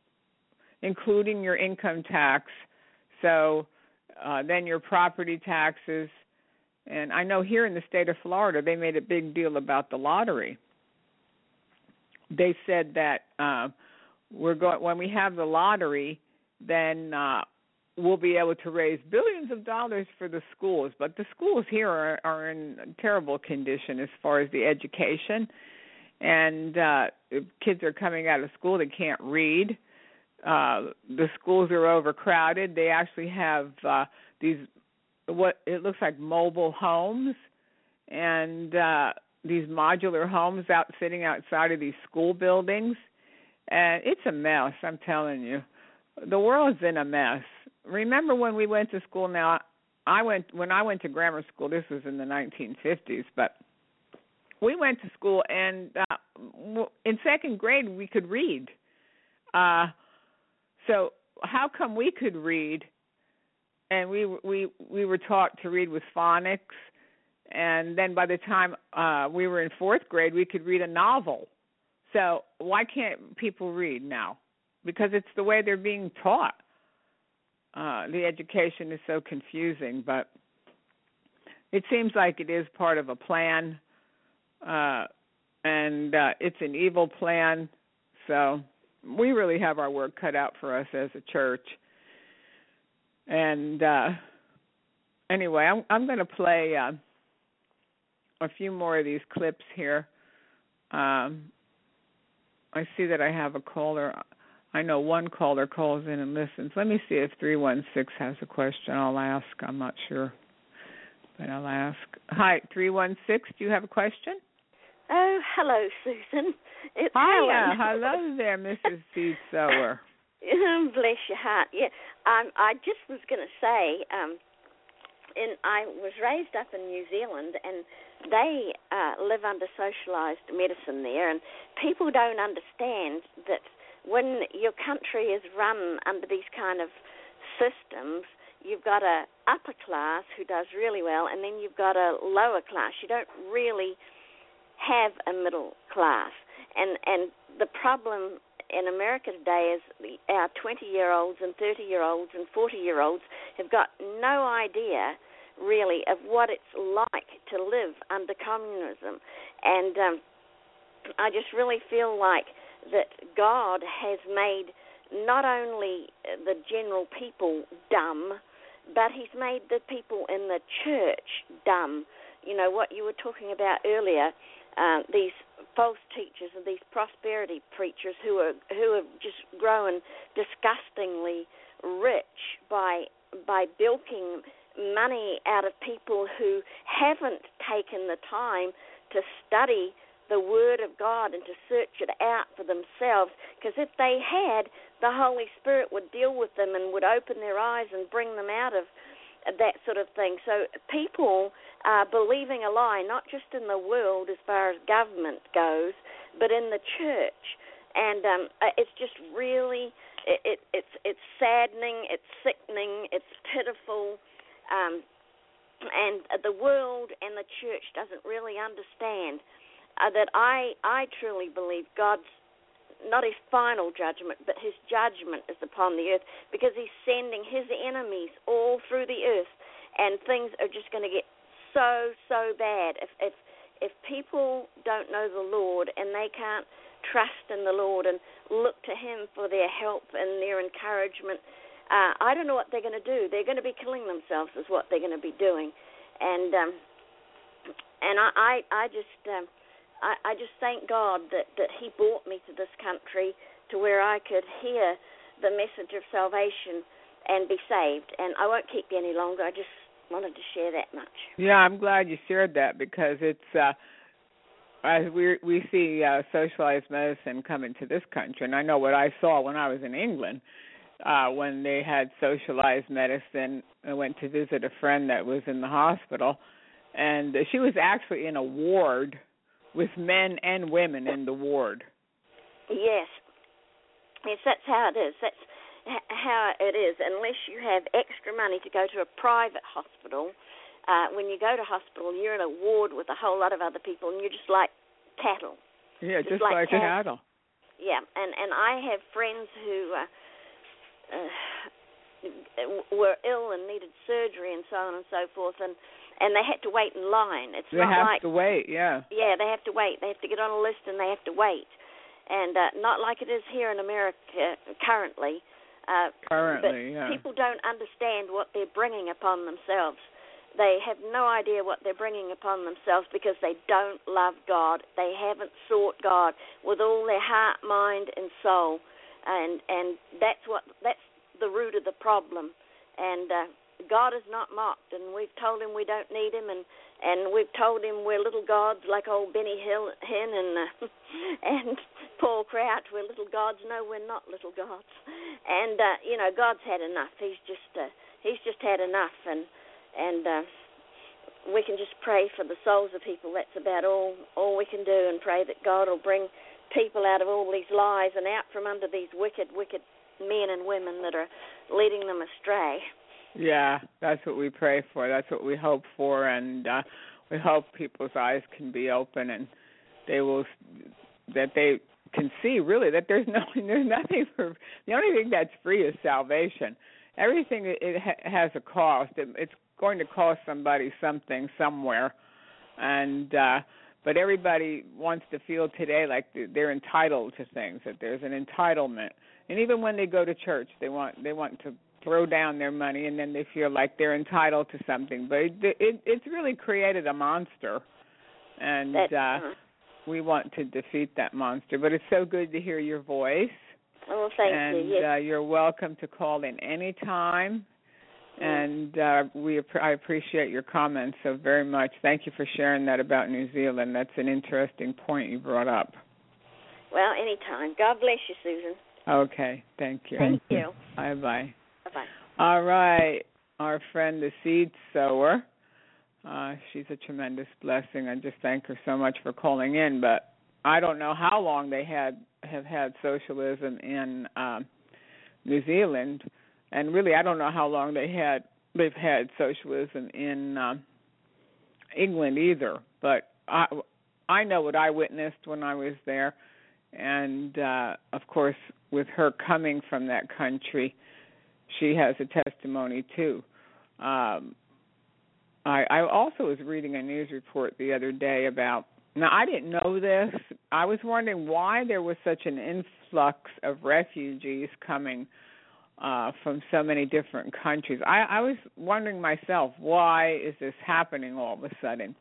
including your income tax. So uh, then your property taxes. And I know here in the state of Florida, they made a big deal about the lottery. They said that uh, we're going when we have the lottery, then uh, we'll be able to raise billions of dollars for the schools. But the schools here are, are in terrible condition as far as the education, and uh, if kids are coming out of school, they can't read. Uh, the schools are overcrowded. They actually have uh, these what it looks like mobile homes, and uh, these modular homes out sitting outside of these school buildings, and it's a mess. I'm telling you, the world's in a mess. Remember when we went to school? Now, I went when I went to grammar school. This was in the nineteen fifties, but we went to school, and uh, in second grade we could read. Uh, so how come we could read, and we we we were taught to read with phonics? And then by the time uh, we were in fourth grade, we could read a novel. So why can't people read now? Because it's the way they're being taught. Uh, the education is so confusing, but it seems like it is part of a plan, uh, and uh, it's an evil plan. So we really have our work cut out for us as a church. And uh, anyway, I'm, I'm going to play Uh, a few more of these clips here. Um, I see that I have a caller. I know one caller calls in and listens. Let me see if three one six has a question. I'll ask. I'm not sure, but I'll ask. Hi, three one six, do you have a question? Oh, hello, Susan. It's Hiya. Helen. Hello there, Missus Seed Sower. Bless your heart. Yeah, um, I just was going to say, um, in I was raised up in New Zealand, and they uh, live under socialized medicine there, and people don't understand that when your country is run under these kind of systems, you've got a upper class who does really well, and then you've got a lower class. You don't really have a middle class. And and the problem in America today is the, our twenty-year-olds and thirty-year-olds and forty-year-olds have got no idea, really, of what it's like to live under communism. And um, I just really feel like that God has made not only the general people dumb, but he's made the people in the church dumb. You know, what you were talking about earlier, uh, these false teachers and these prosperity preachers who are who have just grown disgustingly rich by by bilking money out of people who haven't taken the time to study the Word of God and to search it out for themselves, because if they had, the Holy Spirit would deal with them and would open their eyes and bring them out of that sort of thing. So people are believing a lie, not just in the world as far as government goes, but in the church. And um, it's just really, it, it, it's it's saddening, it's sickening, it's pitiful, um, and the world and the church doesn't really understand Uh, that I, I truly believe God's, not his final judgment, but his judgment is upon the earth, because he's sending his enemies all through the earth, and things are just going to get so, so bad. If, if, if people don't know the Lord and they can't trust in the Lord and look to him for their help and their encouragement, uh, I don't know what they're going to do. They're going to be killing themselves is what they're going to be doing. And um, and I, I, I just... Um, I, I just thank God that, that he brought me to this country to where I could hear the message of salvation and be saved. And I won't keep you any longer. I just wanted to share that much. Yeah, I'm glad you shared that, because it's uh, as we we see uh, socialized medicine come into this country, and I know what I saw when I was in England uh, when they had socialized medicine. I went to visit a friend that was in the hospital, and she was actually in a ward with men and women in the ward. Yes. Yes, that's how it is. That's how it is. Unless you have extra money to go to a private hospital, uh, when you go to hospital, you're in a ward with a whole lot of other people, and you're just like cattle. Yeah, just, just like, like cattle. Yeah, and, and I have friends who uh, uh, were ill and needed surgery and so on and so forth, and And they had to wait in line. It's they not have like, to wait, yeah. Yeah, they have to wait. They have to get on a list and they have to wait. And uh, not like it is here in America currently. Uh, currently, but yeah. People don't understand what they're bringing upon themselves. They have no idea what they're bringing upon themselves because they don't love God. They haven't sought God with all their heart, mind, and soul. And and that's what that's the root of the problem. And uh, God is not mocked, and we've told him we don't need him, and, and we've told him we're little gods like old Benny Hill, Hinn and uh, and Paul Crouch. We're little gods. No, we're not little gods. And uh, you know, God's had enough. He's just uh, he's just had enough, and and uh, we can just pray for the souls of people. That's about all all we can do, and pray that God will bring people out of all these lies and out from under these wicked, wicked men and women that are leading them astray. Yeah, that's what we pray for. That's what we hope for, and uh, we hope people's eyes can be open and they will that they can see really that there's no there's nothing for the only thing that's free is salvation. Everything it ha- has a cost. It, it's going to cost somebody something somewhere, and uh, but everybody wants to feel today like they're entitled to things. That there's an entitlement, and even when they go to church, they want they want to throw down their money, and then they feel like they're entitled to something. But it, it, it's really created a monster, and uh, we want to defeat that monster. But it's so good to hear your voice. Oh, thank and, you. Yes. uh, you're welcome to call in any time. Mm. And uh, we I appreciate your comments so very much. Thank you for sharing that about New Zealand. That's an interesting point you brought up. Well, anytime. God bless you, Susan. Okay. Thank you. Thank you. Bye-bye. Bye-bye. All right. our friend, the seed sower. Uh, she's a tremendous blessing. I just thank her so much for calling in. But I don't know how long they had have had socialism in uh, New Zealand, and really, I don't know how long they had they've had socialism in uh, England either. But I I know what I witnessed when I was there, and uh, of course, with her coming from that country, she has a testimony too. Um, I, I also was reading a news report the other day about, now I didn't know this, I was wondering why there was such an influx of refugees coming uh, from so many different countries. I, I was wondering myself, why is this happening all of a sudden?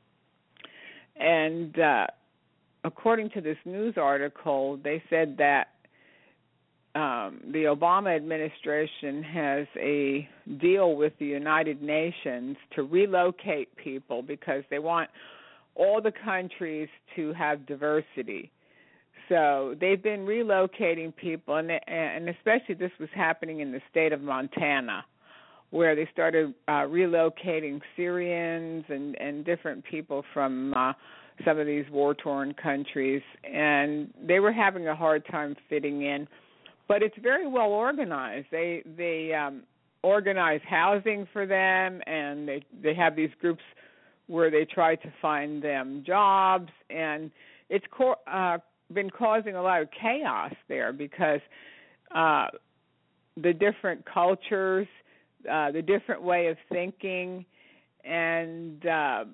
And uh, according to this news article, they said that Um, the Obama administration has a deal with the United Nations to relocate people because they want all the countries to have diversity. So they've been relocating people, and, they, and especially this was happening in the state of Montana, where they started uh, relocating Syrians and, and different people from uh, some of these war-torn countries, and they were having a hard time fitting in. But it's very well organized. They they um, organize housing for them, and they they have these groups where they try to find them jobs, and it's co- uh, been causing a lot of chaos there because uh, the different cultures, uh, the different way of thinking, and uh,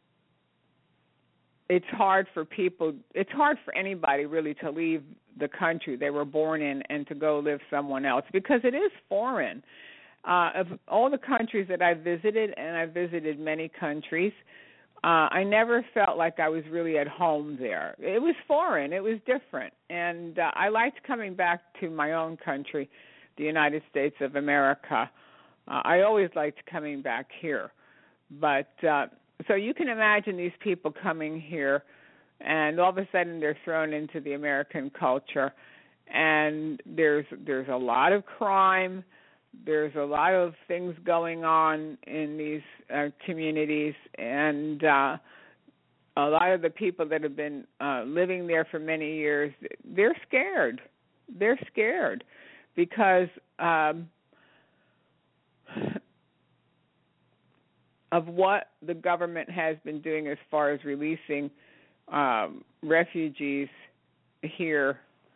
it's hard for people. It's hard for anybody really to leave the country they were born in and to go live someone else because it is foreign. Uh, of all the countries that I visited, and I visited many countries, uh, I never felt like I was really at home there. It was foreign. It was different. And uh, I liked coming back to my own country, the United States of America. Uh, I always liked coming back here. But uh, so you can imagine these people coming here, and all of a sudden they're thrown into the American culture, and there's there's a lot of crime, there's a lot of things going on in these uh, communities, and uh, a lot of the people that have been uh, living there for many years, they're scared. They're scared because um, of what the government has been doing as far as releasing Um, refugees here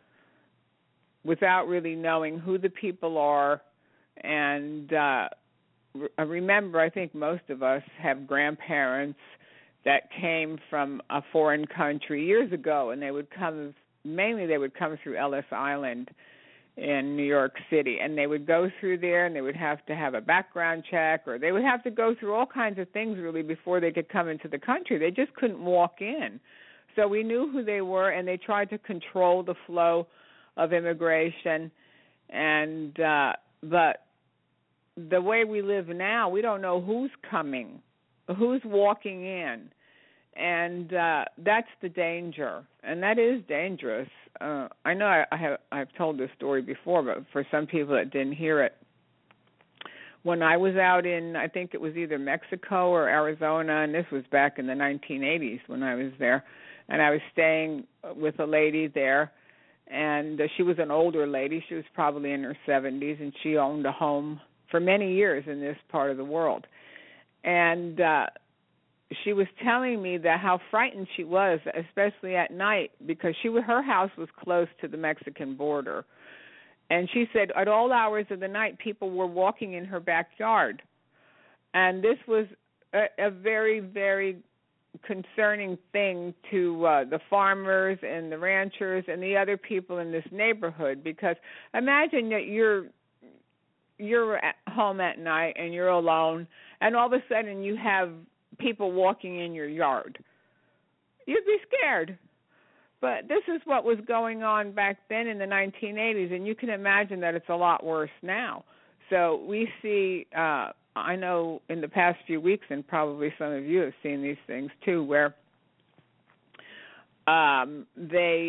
without really knowing who the people are. And uh, re- remember, I think most of us have grandparents that came from a foreign country years ago, and they would come, mainly they would come through Ellis Island in New York City, and they would go through there, and they would have to have a background check, or they would have to go through all kinds of things really before they could come into the country. They just couldn't walk in. So we knew who they were, and they tried to control the flow of immigration. And uh, but the way we live now, we don't know who's coming, who's walking in, and uh, that's the danger, and that is dangerous. Uh, I know I, I have I've told this story before, but for some people that didn't hear it, when I was out in, I think it was either Mexico or Arizona, and this was back in the nineteen eighties when I was there. And I was staying with a lady there, and uh, she was an older lady. She was probably in her seventies, and she owned a home for many years in this part of the world. And uh, she was telling me that how frightened she was, especially at night, because she her house was close to the Mexican border. And she said at all hours of the night, people were walking in her backyard. And this was a, a very, very concerning thing to uh, the farmers and the ranchers and the other people in this neighborhood, because imagine that you're you're at home at night and you're alone, and all of a sudden you have people walking in your yard. You'd be scared. But this is what was going on back then in the nineteen eighties, and you can imagine that it's a lot worse now. So we see uh I know in the past few weeks, and probably some of you have seen these things too, where um, they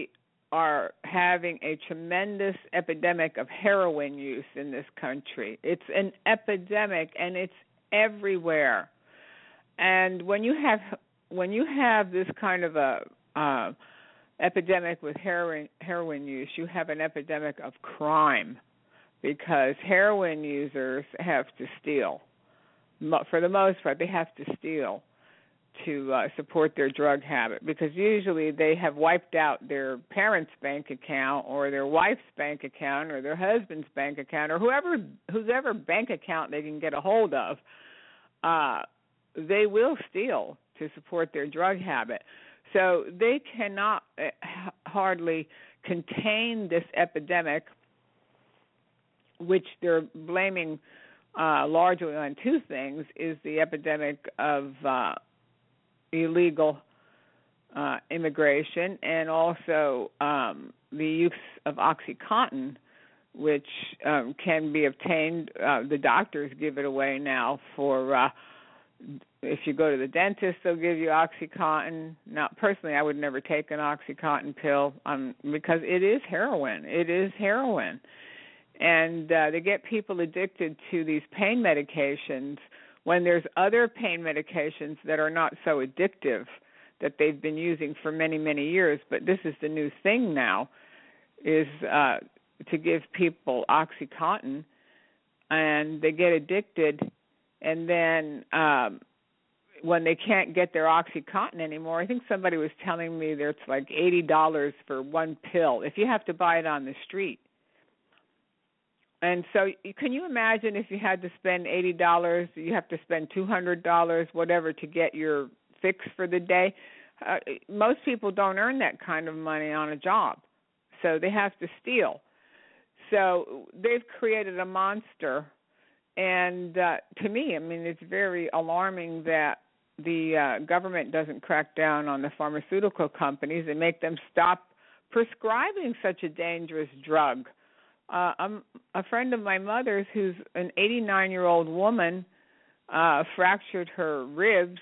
are having a tremendous epidemic of heroin use in this country. It's an epidemic, and it's everywhere. And when you have when you have this kind of a uh, epidemic with heroin heroin use, you have an epidemic of crime, because heroin users have to steal. For the most part, they have to steal to uh, support their drug habit, because usually they have wiped out their parents' bank account or their wife's bank account or their husband's bank account or whoever whoever bank account they can get a hold of. Uh, they will steal to support their drug habit. So they cannot uh, hardly contain this epidemic, which they're blaming uh, largely on two things, is the epidemic of uh, illegal uh, immigration, and also um, the use of OxyContin, which um, can be obtained. Uh, the doctors give it away now for, uh, if you go to the dentist, they'll give you OxyContin. Now, personally, I would never take an OxyContin pill um, because it is heroin. It is heroin. And uh, they get people addicted to these pain medications when there's other pain medications that are not so addictive that they've been using for many, many years. But this is the new thing now, is uh, to give people OxyContin, and they get addicted, and then um, when they can't get their OxyContin anymore, I think somebody was telling me there's like eighty dollars for one pill if you have to buy it on the street. And so can you imagine if you had to spend eighty dollars, you have to spend two hundred dollars, whatever, to get your fix for the day? Uh, most people don't earn that kind of money on a job, so they have to steal. So they've created a monster, and uh, to me, I mean, it's very alarming that the uh, government doesn't crack down on the pharmaceutical companies and make them stop prescribing such a dangerous drug. Uh, I'm, a friend of my mother's, who's an eighty-nine-year-old woman, uh, fractured her ribs,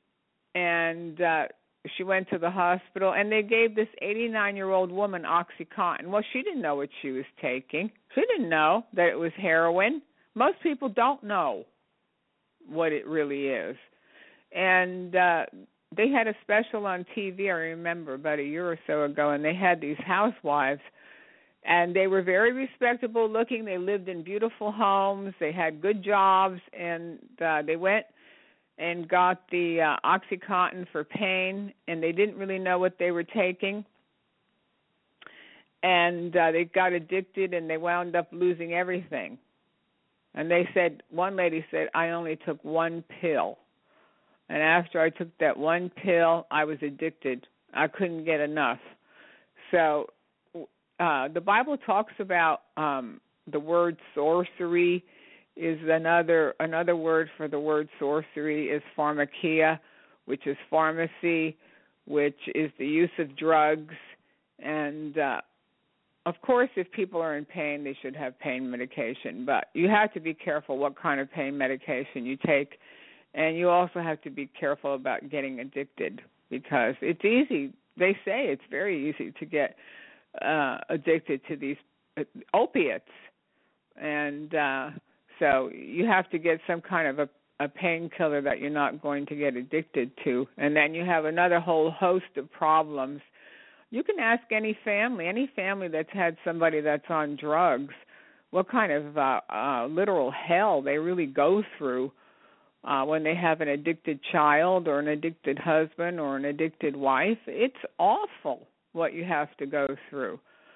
and uh, she went to the hospital, and they gave this eighty-nine-year-old woman OxyContin. Well, she didn't know what she was taking. She didn't know that it was heroin. Most people don't know what it really is. And uh, they had a special on T V, I remember, about a year or so ago, and they had these housewives. And they were very respectable looking. They lived in beautiful homes. They had good jobs. And uh, they went and got the uh, OxyContin for pain, and they didn't really know what they were taking. And uh, they got addicted, and they wound up losing everything. And they said, one lady said, I only took one pill. And after I took that one pill, I was addicted. I couldn't get enough. So Uh, the Bible talks about um, the word sorcery is another another word for the word sorcery is pharmakia, which is pharmacy, which is the use of drugs. And, uh, of course, if people are in pain, they should have pain medication. But you have to be careful what kind of pain medication you take. And you also have to be careful about getting addicted, because it's easy. They say it's very easy to get Uh, addicted to these opiates, and uh, so you have to get some kind of a, a painkiller that you're not going to get addicted to, and then you have another whole host of problems. You can ask any family, any family that's had somebody that's on drugs, what kind of uh, uh, literal hell they really go through uh, when they have an addicted child or an addicted husband or an addicted wife. It's awful what you have to go through.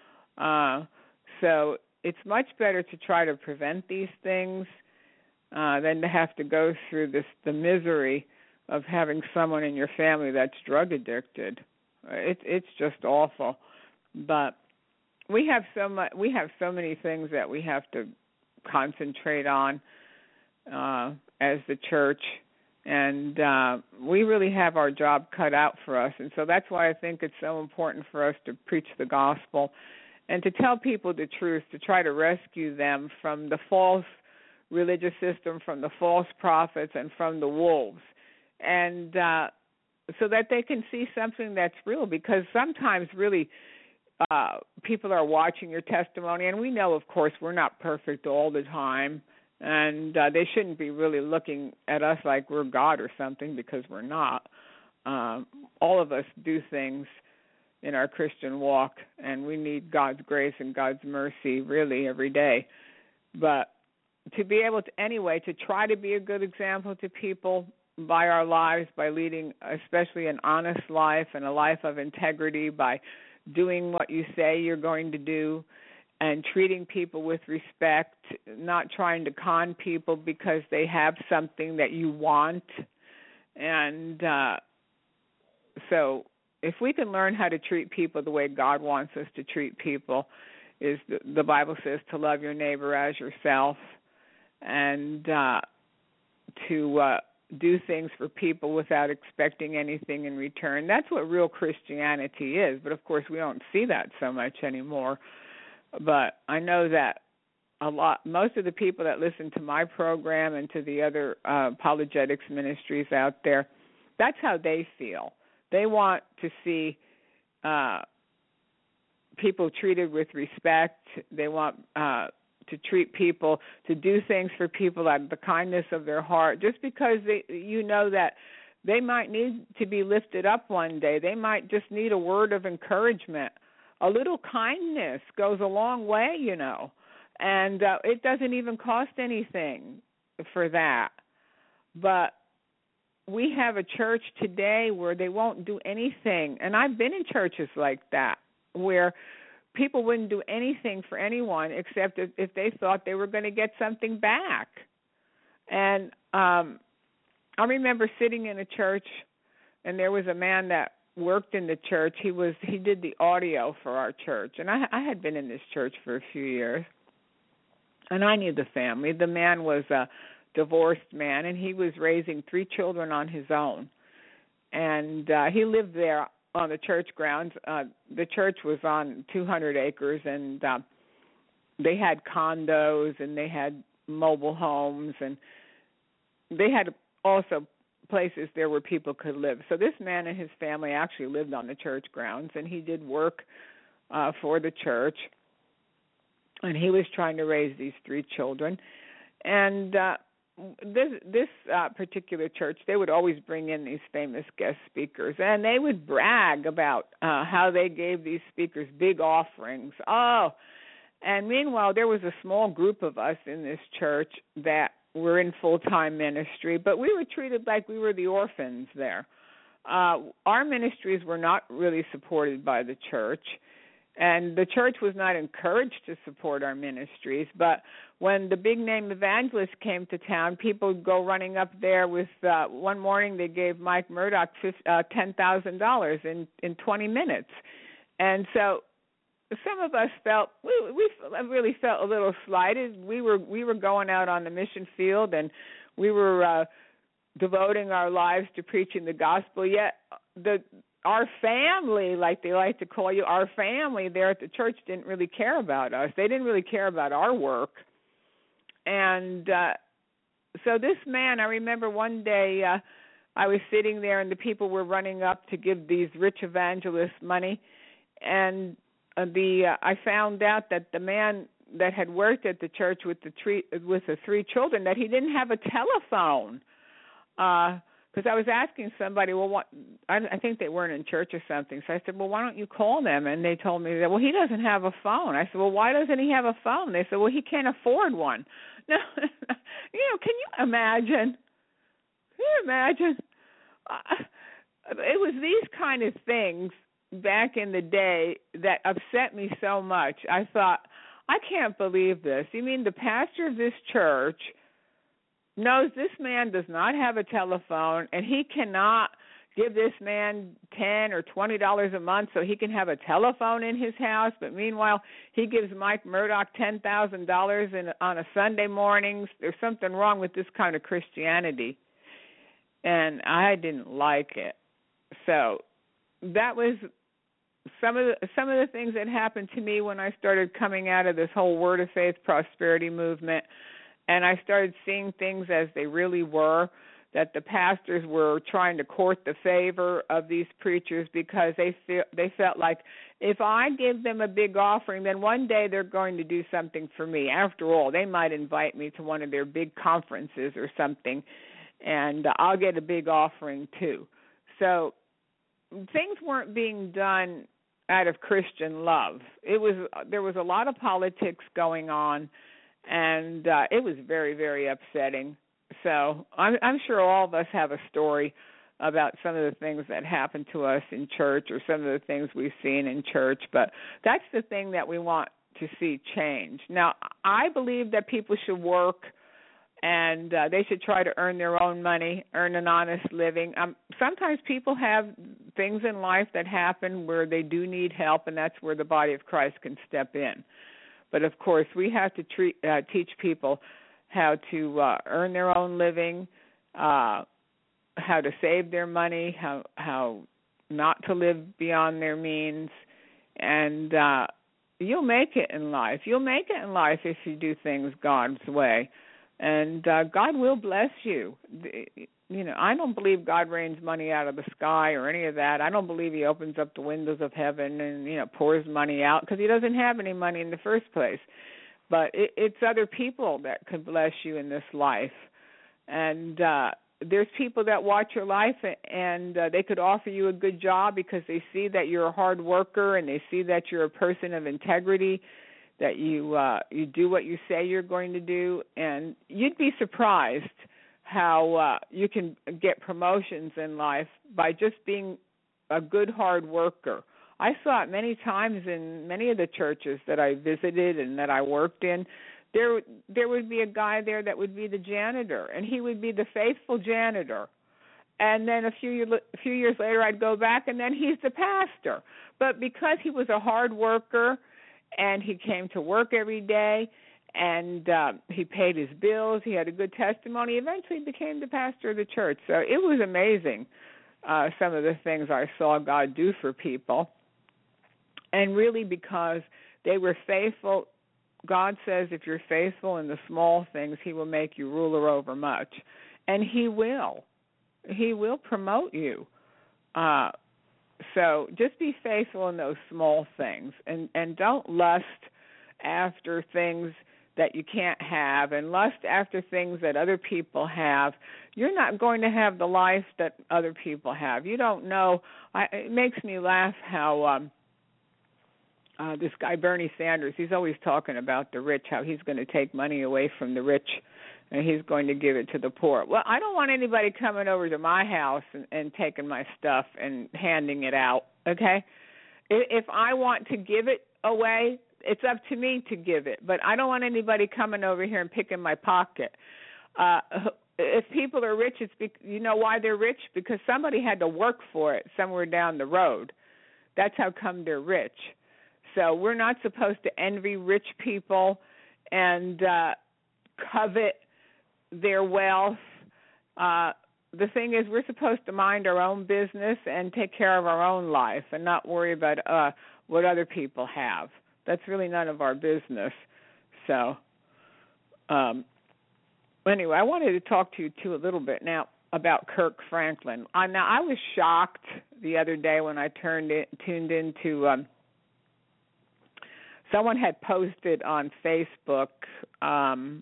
Uh, so it's much better to try to prevent these things uh, than to have to go through this the misery of having someone in your family that's drug addicted. It, it's just awful. But we have so much, we have so many things that we have to concentrate on uh, as the church. And uh, we really have our job cut out for us. And so that's why I think it's so important for us to preach the gospel and to tell people the truth, to try to rescue them from the false religious system, from the false prophets, and from the wolves. And uh, so that they can see something that's real, because sometimes really uh, people are watching your testimony, and we know, of course, we're not perfect all the time, and uh, they shouldn't be really looking at us like we're God or something, because we're not. Um, all of us do things in our Christian walk, and we need God's grace and God's mercy really every day. But to be able to, anyway, to try to be a good example to people by our lives, by leading especially an honest life and a life of integrity, by doing what you say you're going to do, and treating people with respect, not trying to con people because they have something that you want. And uh, so if we can learn how to treat people the way God wants us to treat people, is the, the Bible says to love your neighbor as yourself, and uh, to uh, do things for people without expecting anything in return. That's what real Christianity is. But, of course, we don't see that so much anymore. But I know that a lot, most of the people that listen to my program and to the other uh, apologetics ministries out there, that's how they feel. They want to see uh, people treated with respect. They want uh, to treat people, to do things for people out of the kindness of their heart, just because they, you know that they might need to be lifted up one day. They might just need a word of encouragement. A little kindness goes a long way, you know, and uh, it doesn't even cost anything for that. But we have a church today where they won't do anything, and I've been in churches like that, where people wouldn't do anything for anyone except if, if they thought they were going to get something back. And um, I remember sitting in a church, and there was a man that worked in the church. He was he did the audio for our church, and I, I had been in this church for a few years, and I knew the family. The man was a divorced man, and he was raising three children on his own, and uh, he lived there on the church grounds. Uh, the church was on two hundred acres, and uh, they had condos, and they had mobile homes, and they had also places there where people could live. So this man and his family actually lived on the church grounds, and he did work uh, for the church, and he was trying to raise these three children. And uh, this this uh, particular church, they would always bring in these famous guest speakers, and they would brag about uh, how they gave these speakers big offerings. Oh, and meanwhile, there was a small group of us in this church that were in full-time ministry, but we were treated like we were the orphans there. Uh, our ministries were not really supported by the church, and the church was not encouraged to support our ministries. But when the big-name evangelists came to town, people would go running up there with, uh, one morning they gave Mike Murdock uh, ten thousand dollars in, in twenty minutes. And so some of us felt, we, we really felt a little slighted. We were we were going out on the mission field, and we were uh, devoting our lives to preaching the gospel, yet the our family, like they like to call you, our family there at the church didn't really care about us. They didn't really care about our work. And uh, so this man, I remember one day uh, I was sitting there, and the people were running up to give these rich evangelists money, and uh, the uh, I found out that the man that had worked at the church with the three, with the three children, that he didn't have a telephone. Uh Because I was asking somebody, well, what, I, I think they weren't in church or something. So I said, well, why don't you call them? And they told me that, well, he doesn't have a phone. I said, well, why doesn't he have a phone? They said, well, he can't afford one. No, you know, can you imagine? Can you imagine? Uh, it was these kind of things back in the day that upset me so much. I thought, I can't believe this. You mean the pastor of this church knows this man does not have a telephone, and he cannot give this man ten or twenty dollars a month so he can have a telephone in his house, but meanwhile he gives Mike Murdock ten thousand dollars in on a Sunday mornings. There's something wrong with this kind of Christianity, and I didn't like it. So that was some of the, some of the things that happened to me when I started coming out of this whole Word of Faith prosperity movement. And I started seeing things as they really were, that the pastors were trying to court the favor of these preachers because they feel they felt like if I give them a big offering, then one day they're going to do something for me. After all, they might invite me to one of their big conferences or something, and uh, I'll get a big offering too. So things weren't being done out of Christian love. It was there was a lot of politics going on, and uh, it was very, very upsetting. So I'm, I'm sure all of us have a story about some of the things that happened to us in church or some of the things we've seen in church, but that's the thing that we want to see change. Now, I believe that people should work and uh, they should try to earn their own money, earn an honest living. Um, sometimes people have things in life that happen where they do need help, and that's where the body of Christ can step in. But, of course, we have to treat, uh, teach people how to uh, earn their own living, uh, how to save their money, how how not to live beyond their means, and uh, you'll make it in life. You'll make it in life if you do things God's way, and uh, God will bless you. You know, I don't believe God rains money out of the sky or any of that. I don't believe He opens up the windows of heaven and, you know, pours money out because He doesn't have any money in the first place. But it, it's other people that can bless you in this life. And uh, there's people that watch your life, and uh, they could offer you a good job because they see that you're a hard worker and they see that you're a person of integrity, that you uh, you do what you say you're going to do. And you'd be surprised how uh, you can get promotions in life by just being a good hard worker. I saw it many times in many of the churches that I visited and that I worked in. There there would be a guy there that would be the janitor, and he would be the faithful janitor. And then a few, year, a few years later, I'd go back, and then he's the pastor. But because he was a hard worker and he came to work every day and uh, he paid his bills, he had a good testimony, eventually became the pastor of the church. So it was amazing, uh, some of the things I saw God do for people. And really because they were faithful, God says if you're faithful in the small things, He will make you ruler over much. And He will. He will promote you. Uh, so just be faithful in those small things. And, and don't lust after things that you can't have and lust after things that other people have. You're not going to have the life that other people have. You don't know. I, it makes me laugh how... Um, Uh, this guy, Bernie Sanders, he's always talking about the rich, how he's going to take money away from the rich and he's going to give it to the poor. Well, I don't want anybody coming over to my house and, and taking my stuff and handing it out, okay? If I want to give it away, it's up to me to give it, but I don't want anybody coming over here and picking my pocket. Uh, if people are rich, it's be- you know why they're rich? Because somebody had to work for it somewhere down the road. That's how come they're rich. So we're not supposed to envy rich people and uh, covet their wealth. Uh, the thing is, we're supposed to mind our own business and take care of our own life and not worry about uh, what other people have. That's really none of our business. So um, anyway, I wanted to talk to you, too, a little bit now about Kirk Franklin. Uh, now, I was shocked the other day when I turned in, tuned into um, – someone had posted on Facebook um,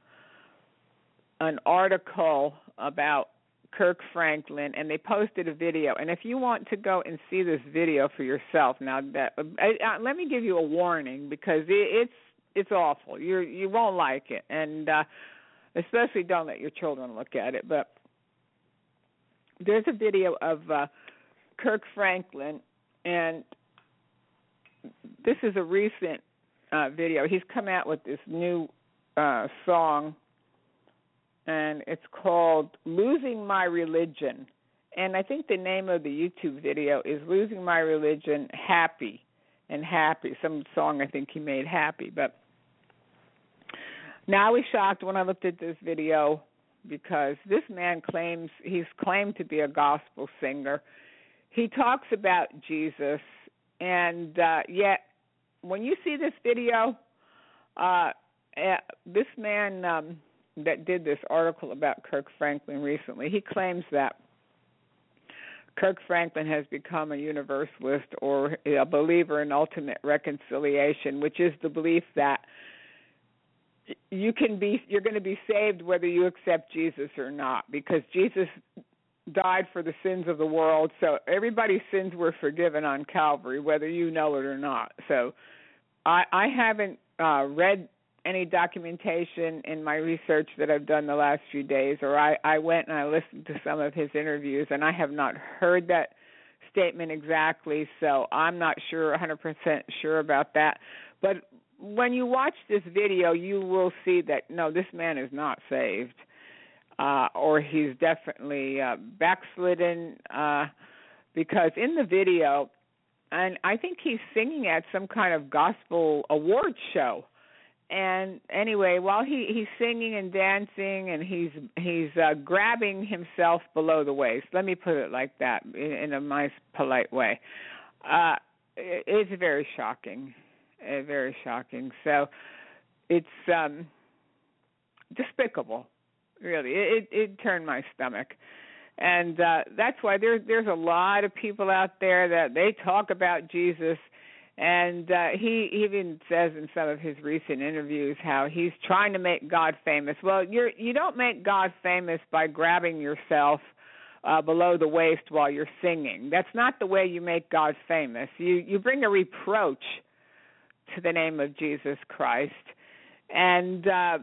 an article about Kirk Franklin, and they posted a video. And if you want to go and see this video for yourself, now that uh, uh, let me give you a warning because it, it's it's awful. You you won't like it, and uh, especially don't let your children look at it. But there's a video of uh, Kirk Franklin, and this is a recent uh, video. He's come out with this new uh, song, and it's called Losing My Religion. And I think the name of the YouTube video is Losing My Religion, Happy and Happy. Some song I think he made happy. But now I was shocked when I looked at this video because this man claims, he's claimed to be a gospel singer. He talks about Jesus. And uh, yet, when you see this video, uh, uh, this man, um, that did this article about Kirk Franklin recently, he claims that Kirk Franklin has become a universalist or a believer in ultimate reconciliation, which is the belief that you can be, you're going to be saved whether you accept Jesus or not, because Jesus died for the sins of the world. So everybody's sins were forgiven on Calvary, whether you know it or not. So I, I haven't uh, read any documentation in my research that I've done the last few days, or I, I went and I listened to some of his interviews, and I have not heard that statement exactly, so I'm not sure, one hundred percent sure about that. But when you watch this video, you will see that, no, this man is not saved, uh, or he's definitely uh, backslidden, uh, because in the video, and I think he's singing at some kind of gospel award show. And anyway, while he, he's singing and dancing, and he's he's uh, grabbing himself below the waist. Let me put it like that, in, in a nice, polite way. Uh, it, it's very shocking, uh, very shocking. So it's um, despicable, really. It, it, it turned my stomach. And uh, that's why there, there's a lot of people out there that they talk about Jesus. And uh, he even says in some of his recent interviews how he's trying to make God famous. Well, you're, you don't make God famous by grabbing yourself uh, below the waist while you're singing. That's not the way you make God famous. You you bring a reproach to the name of Jesus Christ. And uh,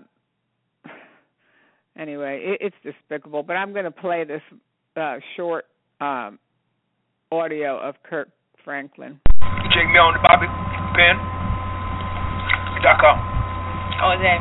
anyway, it, it's despicable. But I'm going to play this uh, short um, audio of Kirk Franklin. Check me on the Bobby Pen dot com. Oh, is that?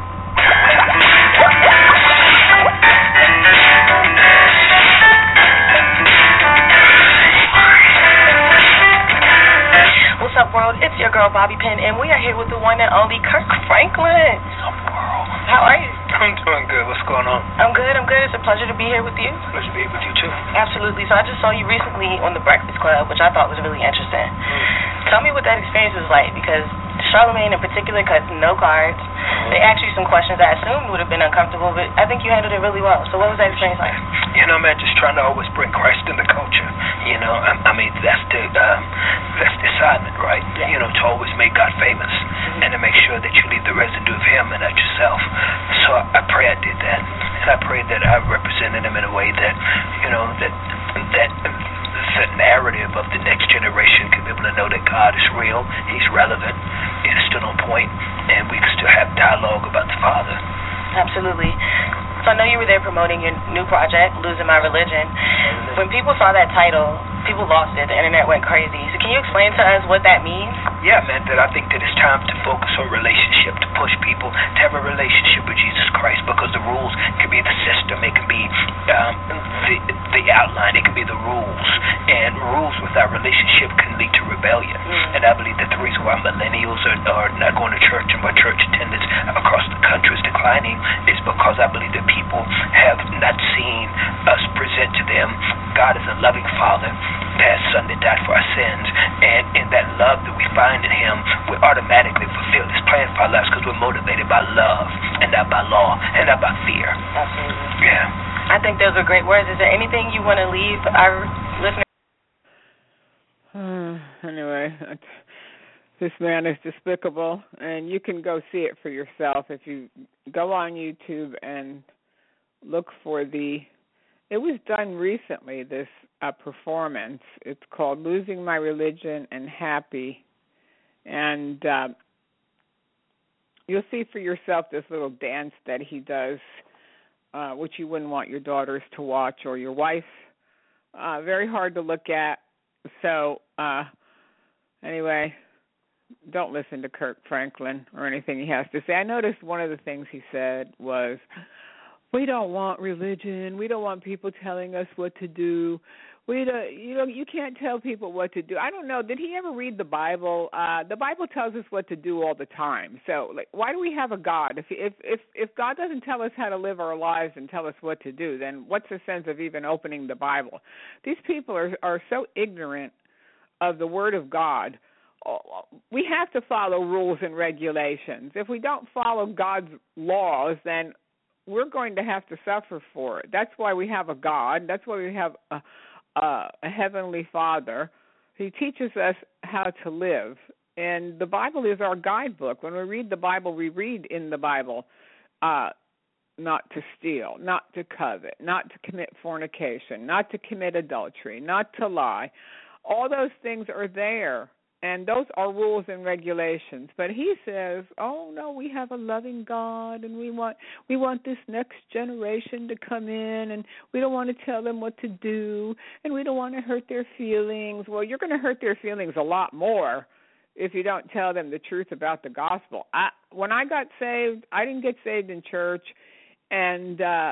What's up, world? It's your girl, Bobby Penn, and we are here with the one and only Kirk Franklin. What's up, world? How are you? I'm doing good. What's going on? I'm good. I'm good. It's a pleasure to be here with you. Pleasure to be here with you, too. Absolutely. So I just saw you recently on The Breakfast Club, which I thought was really interesting. Mm. Tell me what that experience was like, because Charlamagne in particular cuts no cards. Mm. They asked you some questions I assumed would have been uncomfortable, but I think you handled it really well. So what was that experience like? You know, man, just trying to always bring Christ in the culture. You know, I, I mean, that's the um, that's the assignment, right? Yeah. You know, to always make God famous, mm-hmm. and to make sure that you leave the residue of Him and not yourself. So I, I pray I did that, and I pray that I represented Him in a way that, you know, that that. the narrative of the next generation can be able to know that God is real, He's relevant, He's still on point, and we can still have dialogue about the Father. Absolutely. So I know you were there promoting your new project, Losing My Religion. When people saw that title, people lost it. The internet went crazy. So can you explain to us what that means? Yeah, man, that I think that it's time to focus on relationship, to push people to have a relationship with Jesus Christ, because the rules can be the system, it can be um, the, the outline, it can be the rules, and rules without relationship can lead to rebellion. Mm. And I believe that the reason why millennials are, are not going to church and why church attendance across the country is declining is because I believe that people have not seen us present to them God as a loving Father, past Son that died for our sins, and in that love that we find in Him, we automatically fulfill His plan for our lives because we're motivated by love and not by law and not by fear. Absolutely. Yeah. I think those are great words. Is there anything you want to leave our listeners? Uh, anyway, this man is despicable, and you can go see it for yourself if you go on YouTube and look for the. It was done recently, this uh, performance. It's called Losing My Religion and Happy. And uh, you'll see for yourself this little dance that he does, uh, which you wouldn't want your daughters to watch or your wife. Uh, very hard to look at. So uh, anyway, don't listen to Kirk Franklin or anything he has to say. I noticed one of the things he said was, we don't want religion. We don't want people telling us what to do. We don't, you know, you can't tell people what to do. I don't know. Did he ever read the Bible? Uh, the Bible tells us what to do all the time. So, like, why do we have a God? If if if if God doesn't tell us how to live our lives and tell us what to do, then what's the sense of even opening the Bible? These people are are so ignorant of the Word of God. We have to follow rules and regulations. If we don't follow God's laws, then we're going to have to suffer for it. That's why we have a God. That's why we have a, a, a heavenly Father. He teaches us how to live. And the Bible is our guidebook. When we read the Bible, we read in the Bible uh, not to steal, not to covet, not to commit fornication, not to commit adultery, not to lie. All those things are there, and those are rules and regulations. But he says, oh, no, we have a loving God, and we want we want this next generation to come in, and we don't want to tell them what to do, and we don't want to hurt their feelings. Well, you're going to hurt their feelings a lot more if you don't tell them the truth about the gospel. I, when I got saved, I didn't get saved in church, and uh,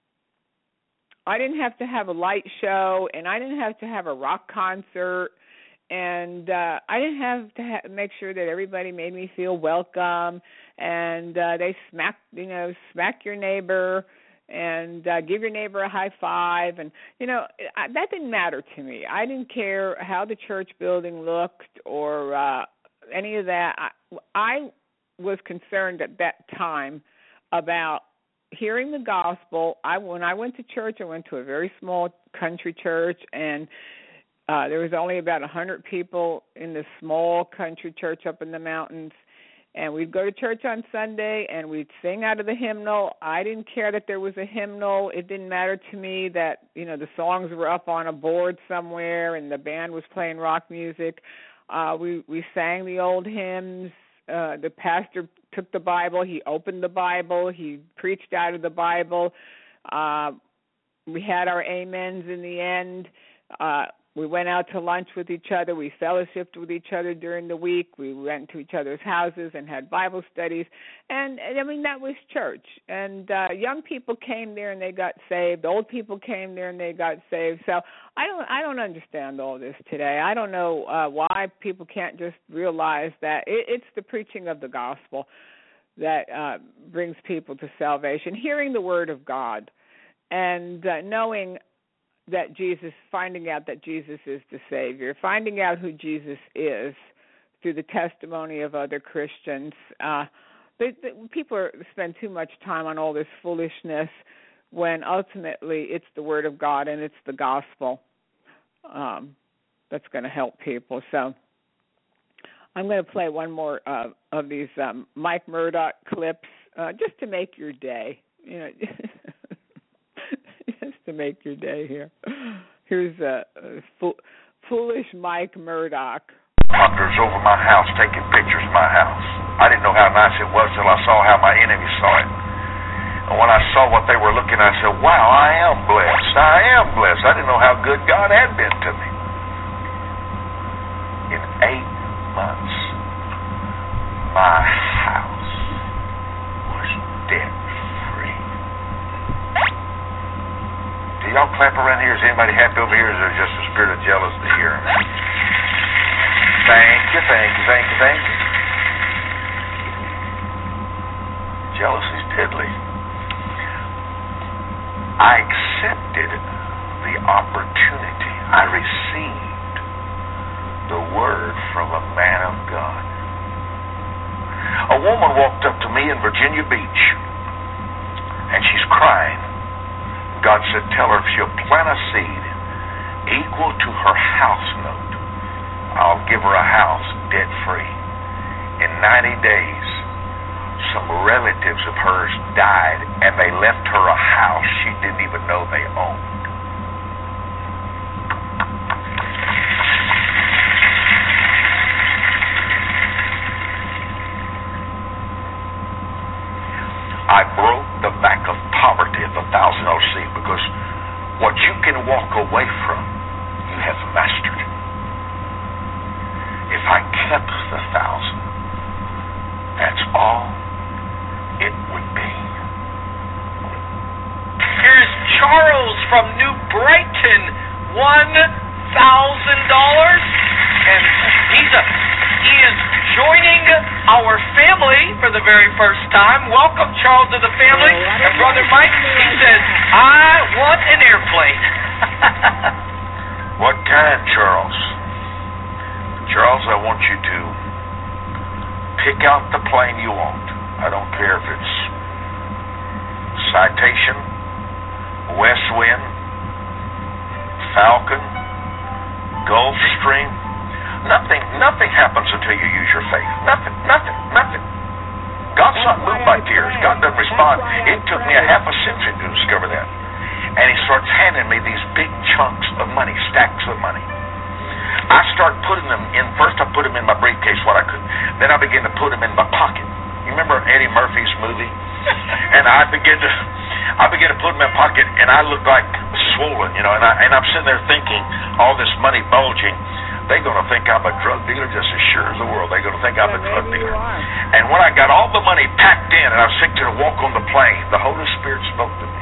I didn't have to have a light show, and I didn't have to have a rock concert, and uh, I didn't have to ha- make sure that everybody made me feel welcome, and uh, they smack, you know, smack your neighbor, and uh, give your neighbor a high five, and you know I, that didn't matter to me. I didn't care how the church building looked or uh, any of that. I, I was concerned at that time about hearing the gospel. I when I went to church, I went to a very small country church, and uh, there was only about a hundred people in this small country church up in the mountains. And we'd go to church on Sunday, and we'd sing out of the hymnal. I didn't care that there was a hymnal. It didn't matter to me that, you know, the songs were up on a board somewhere and the band was playing rock music. Uh, we, we sang the old hymns. Uh, the pastor took the Bible. He opened the Bible. He preached out of the Bible. Uh, we had our amens in the end. Uh We went out to lunch with each other. We fellowshiped with each other during the week. We went to each other's houses and had Bible studies. And, and I mean, that was church. And uh, young people came there and they got saved. Old people came there and they got saved. So I don't I don't understand all this today. I don't know uh, why people can't just realize that it, it's the preaching of the gospel that uh, brings people to salvation, hearing the word of God and uh, knowing that Jesus, finding out that Jesus is the Savior, finding out who Jesus is through the testimony of other Christians. Uh, they, they, people are, spend too much time on all this foolishness when ultimately it's the Word of God and it's the gospel um, that's going to help people. So I'm going to play one more uh, of these um, Mike Murdock clips uh, just to make your day. You know. To make your day here. Here's a, a fo- foolish Mike Murdock. Hunters over my house taking pictures of my house. I didn't know how nice it was till I saw how my enemies saw it. And when I saw what they were looking, I said, wow, I am blessed. I am blessed. I didn't know how good God had been to me. In eight months, my house was dead. Do y'all clap around here? Is anybody happy over here, or is there just a spirit of jealousy here? Thank you, thank you, thank you, thank you. Jealousy's deadly. I accepted the opportunity. I received the word from a man of God. A woman walked up to me in Virginia Beach, and she's crying. God said, tell her if she'll plant a seed equal to her house note, I'll give her a house debt-free. In ninety days, some relatives of hers died, and they left her a house she didn't even know they owned. I broke the back of poverty of the thousand dollar seed, because what you can walk away from, you have mastered. If I kept the thousand, that's all it would be. Here's Charles from New Brighton, one thousand dollars, and he's a he is joining our family for the very first time. Welcome, Charles, to the family. And Brother Mike, he says, I want an airplane. What kind, Charles? Charles, I want you to pick out the plane you want. I don't care if it's Citation, Westwind, Falcon, Gulfstream. Nothing, nothing happens until you use your faith. Nothing, nothing, nothing. God's not moved by tears. God doesn't respond. It took me a half a century to discover that. And he starts handing me these big chunks of money, stacks of money. I start putting them in. First I put them in my briefcase, what I could. Then I began to put them in my pocket. You remember Eddie Murphy's movie? And I began to, I began to put them in my pocket, and I looked like swollen, you know. And, I, and I'm sitting there thinking, all this money bulging. They're going to think I'm a drug dealer just as sure as the world. They're going to think I'm yeah, a drug dealer. And when I got all the money packed in and I was fixing to walk on the plane, the Holy Spirit spoke to me.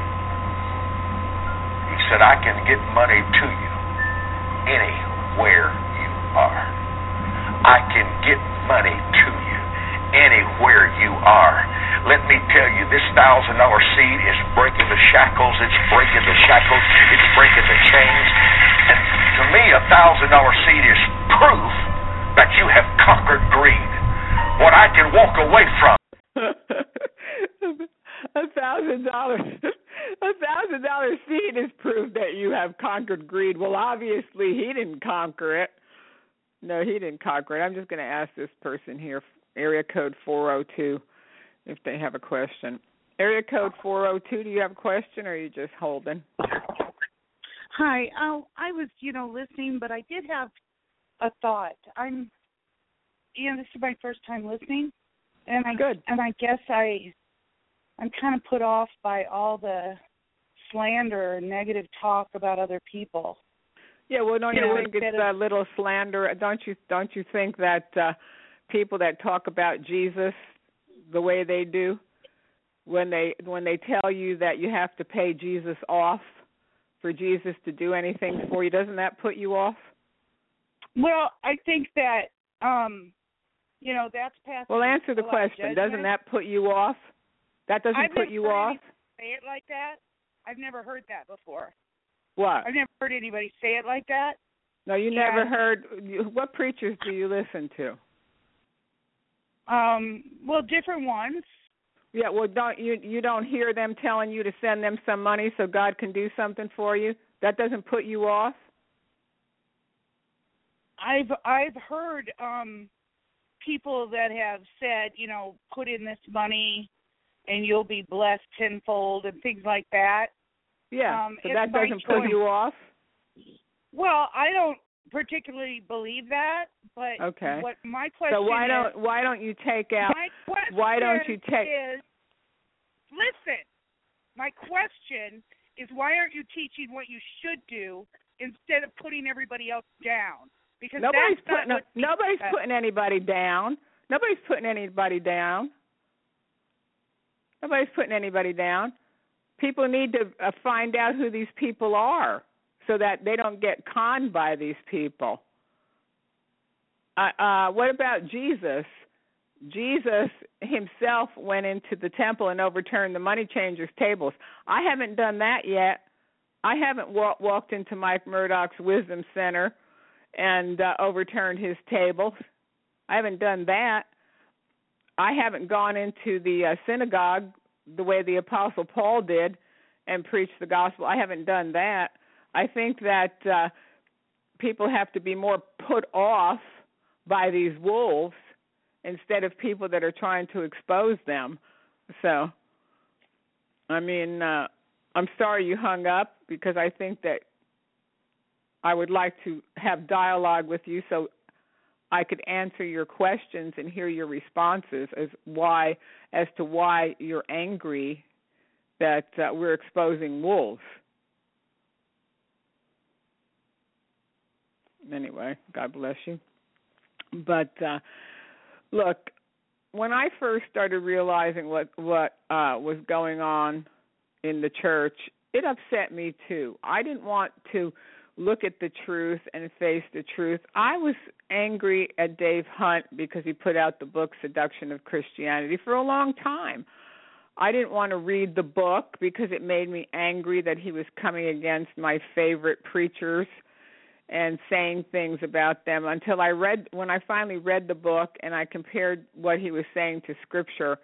He said, I can get money to you anywhere you are. I can get money to you anywhere you are. Let me tell you, this thousand dollar seed is breaking the shackles. It's breaking the shackles. It's breaking the chains. And to me, a thousand dollar seed is proof that you have conquered greed. What I can walk away from. A thousand dollars. A thousand dollar seed is proof that you have conquered greed. Well, obviously, he didn't conquer it. No, he didn't conquer it. I'm just going to ask this person here, area code four oh two, if they have a question. Area code four oh two, do you have a question, or are you just holding? Hi. Oh, I was, you know, listening, but I did have a thought. I'm, you know, this is my first time listening, and I Good. and I guess I, I'm kind of put off by all the slander and negative talk about other people. Yeah, well, don't you, you know, think it's a little slander? Don't you don't you think that uh, people that talk about Jesus the way they do, when they when they tell you that you have to pay Jesus off for Jesus to do anything for you, doesn't that put you off? Well, I think that, um, you know, that's past. Well, answer the question. Doesn't that put you off? That doesn't I've put you off? Say it like that. I've never heard that before. What? I've never heard anybody say it like that. No, you yeah. never heard. What preachers do you listen to? Um, well, different ones. Yeah, well, don't you you don't hear them telling you to send them some money so God can do something for you? That doesn't put you off? I've I've heard um, people that have said, you know, put in this money and you'll be blessed tenfold and things like that. Yeah, um, so that doesn't put you off? Well, I don't particularly believe that, but okay. what my question so why is, don't why don't you take out? My question why don't you take? Is, listen, my question is why aren't you teaching what you should do instead of putting everybody else down? Because nobody's that's putting not what nobody's does. putting anybody down. Nobody's putting anybody down. Nobody's putting anybody down. People need to uh, find out who these people are so that they don't get conned by these people. Uh, uh, what about Jesus? Jesus himself went into the temple and overturned the money changers' tables. I haven't done that yet. I haven't wa- walked into Mike Murdoch's Wisdom Center and uh, overturned his tables. I haven't done that. I haven't gone into the uh, synagogue the way the Apostle Paul did and preached the gospel. I haven't done that. I think that uh, people have to be more put off by these wolves instead of people that are trying to expose them. So, I mean, uh, I'm sorry you hung up because I think that I would like to have dialogue with you so I could answer your questions and hear your responses as why, as to why you're angry that uh, we're exposing wolves. Anyway, God bless you. But uh, look, when I first started realizing what what uh, was going on in the church, it upset me too. I didn't want to look at the truth and face the truth. I was angry at Dave Hunt because he put out the book Seduction of Christianity for a long time. I didn't want to read the book because it made me angry that he was coming against my favorite preachers and saying things about them until I read, when I finally read the book and I compared what he was saying to Scripture,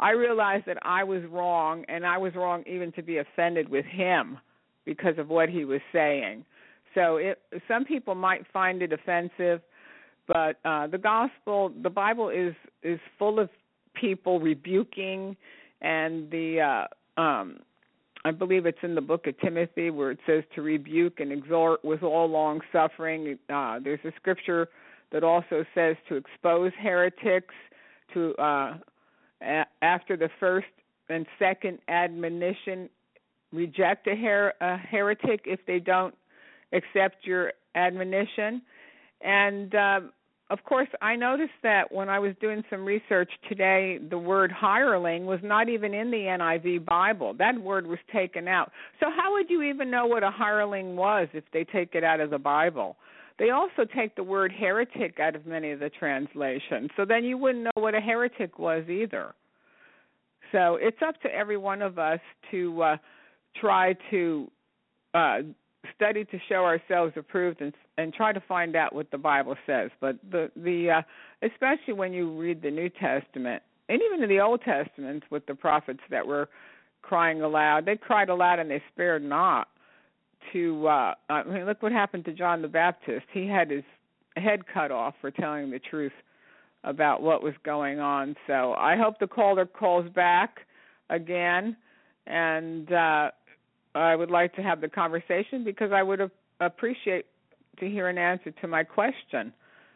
I realized that I was wrong, and I was wrong even to be offended with him because of what he was saying. So it, some people might find it offensive, but uh, the gospel, the Bible is, is full of people rebuking, and the uh, um, I believe it's in the book of Timothy where it says to rebuke and exhort with all long suffering. Uh, there's a scripture that also says to expose heretics, to uh, a- after the first and second admonition, reject a, her- a heretic if they don't accept your admonition. And uh, of course, I noticed that when I was doing some research today, the word hireling was not even in the N I V Bible. That word was taken out. So how would you even know what a hireling was if they take it out of the Bible? They also take the word heretic out of many of the translations. So then you wouldn't know what a heretic was either. So it's up to every one of us to uh, try to uh, study to show ourselves approved and, and try to find out what the Bible says. But the the uh, especially when you read the New Testament and even in the Old Testament with the prophets that were crying aloud, they cried aloud and they spared not. To uh, I mean, look what happened to John the Baptist. He had his head cut off for telling the truth about what was going on. So I hope the caller calls back again, and uh, I would like to have the conversation because I would appreciate to hear an answer to my question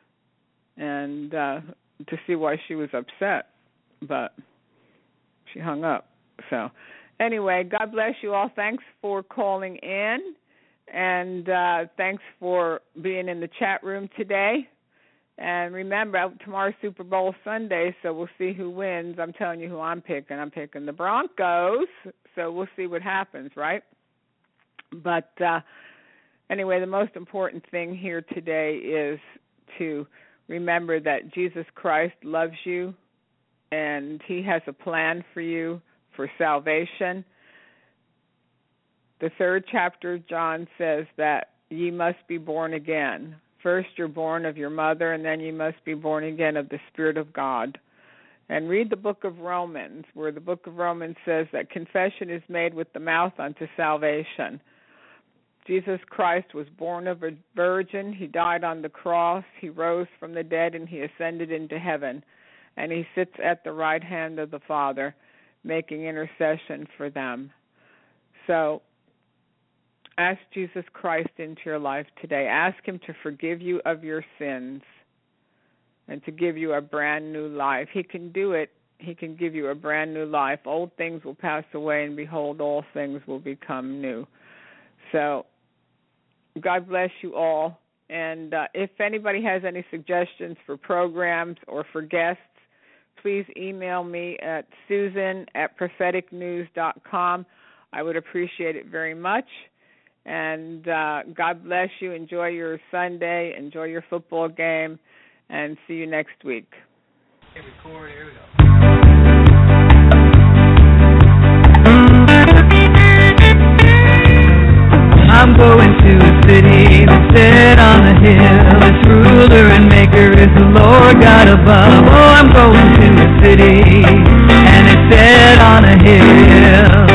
and uh, to see why she was upset. But she hung up. So anyway, God bless you all. Thanks for calling in, and uh, thanks for being in the chat room today. And remember, tomorrow's Super Bowl Sunday, so we'll see who wins. I'm telling you who I'm picking. I'm picking the Broncos, so we'll see what happens, right? But uh, anyway, the most important thing here today is to remember that Jesus Christ loves you, and he has a plan for you for salvation. The third chapter of John says that ye must be born again. First you're born of your mother, and then you must be born again of the Spirit of God. And read the book of Romans, where the book of Romans says that confession is made with the mouth unto salvation. Jesus Christ was born of a virgin. He died on the cross. He rose from the dead, and he ascended into heaven. And he sits at the right hand of the Father, making intercession for them. So ask Jesus Christ into your life today. Ask him to forgive you of your sins and to give you a brand new life. He can do it. He can give you a brand new life. Old things will pass away, and behold, all things will become new. So God bless you all. And uh, if anybody has any suggestions for programs or for guests, please email me at susan at prophetic news dot com. I would appreciate it very much. And uh, God bless you. Enjoy your Sunday. Enjoy your football game. And see you next week. Hey, record. Here we go. I'm going to a city that's set on a hill. Its ruler and maker is the Lord God above. Oh, I'm going to a city, and it's set on a hill.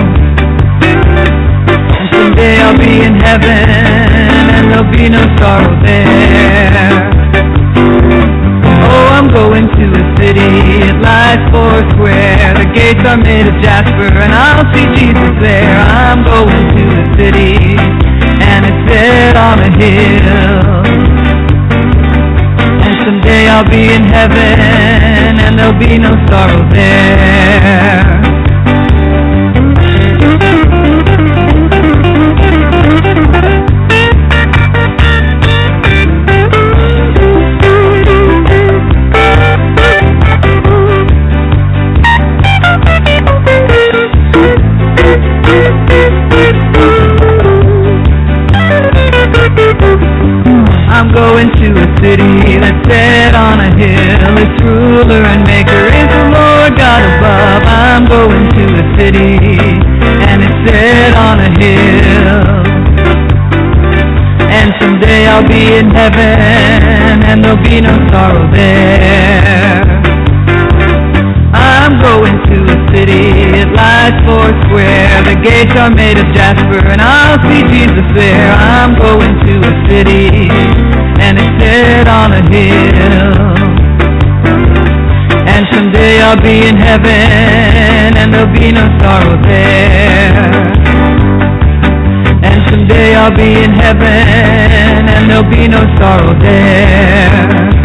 And someday I'll be in heaven, and there'll be no sorrow there. Oh, I'm going to a city, it lies four square. The gates are made of jasper, and I'll see Jesus there. I'm going to a city, and it's set on a hill. And someday I'll be in heaven, and there'll be no sorrow there. I'm going to a city that's set on a hill. Its ruler and maker is the Lord God above. I'm going to a city, and it's set on a hill. And someday I'll be in heaven, and there'll be no sorrow there. I'm going to a it lies four square. The gates are made of jasper, and I'll see Jesus there. I'm going to a city, and it's set on a hill. And someday I'll be in heaven, and there'll be no sorrow there. And someday I'll be in heaven, and there'll be no sorrow there.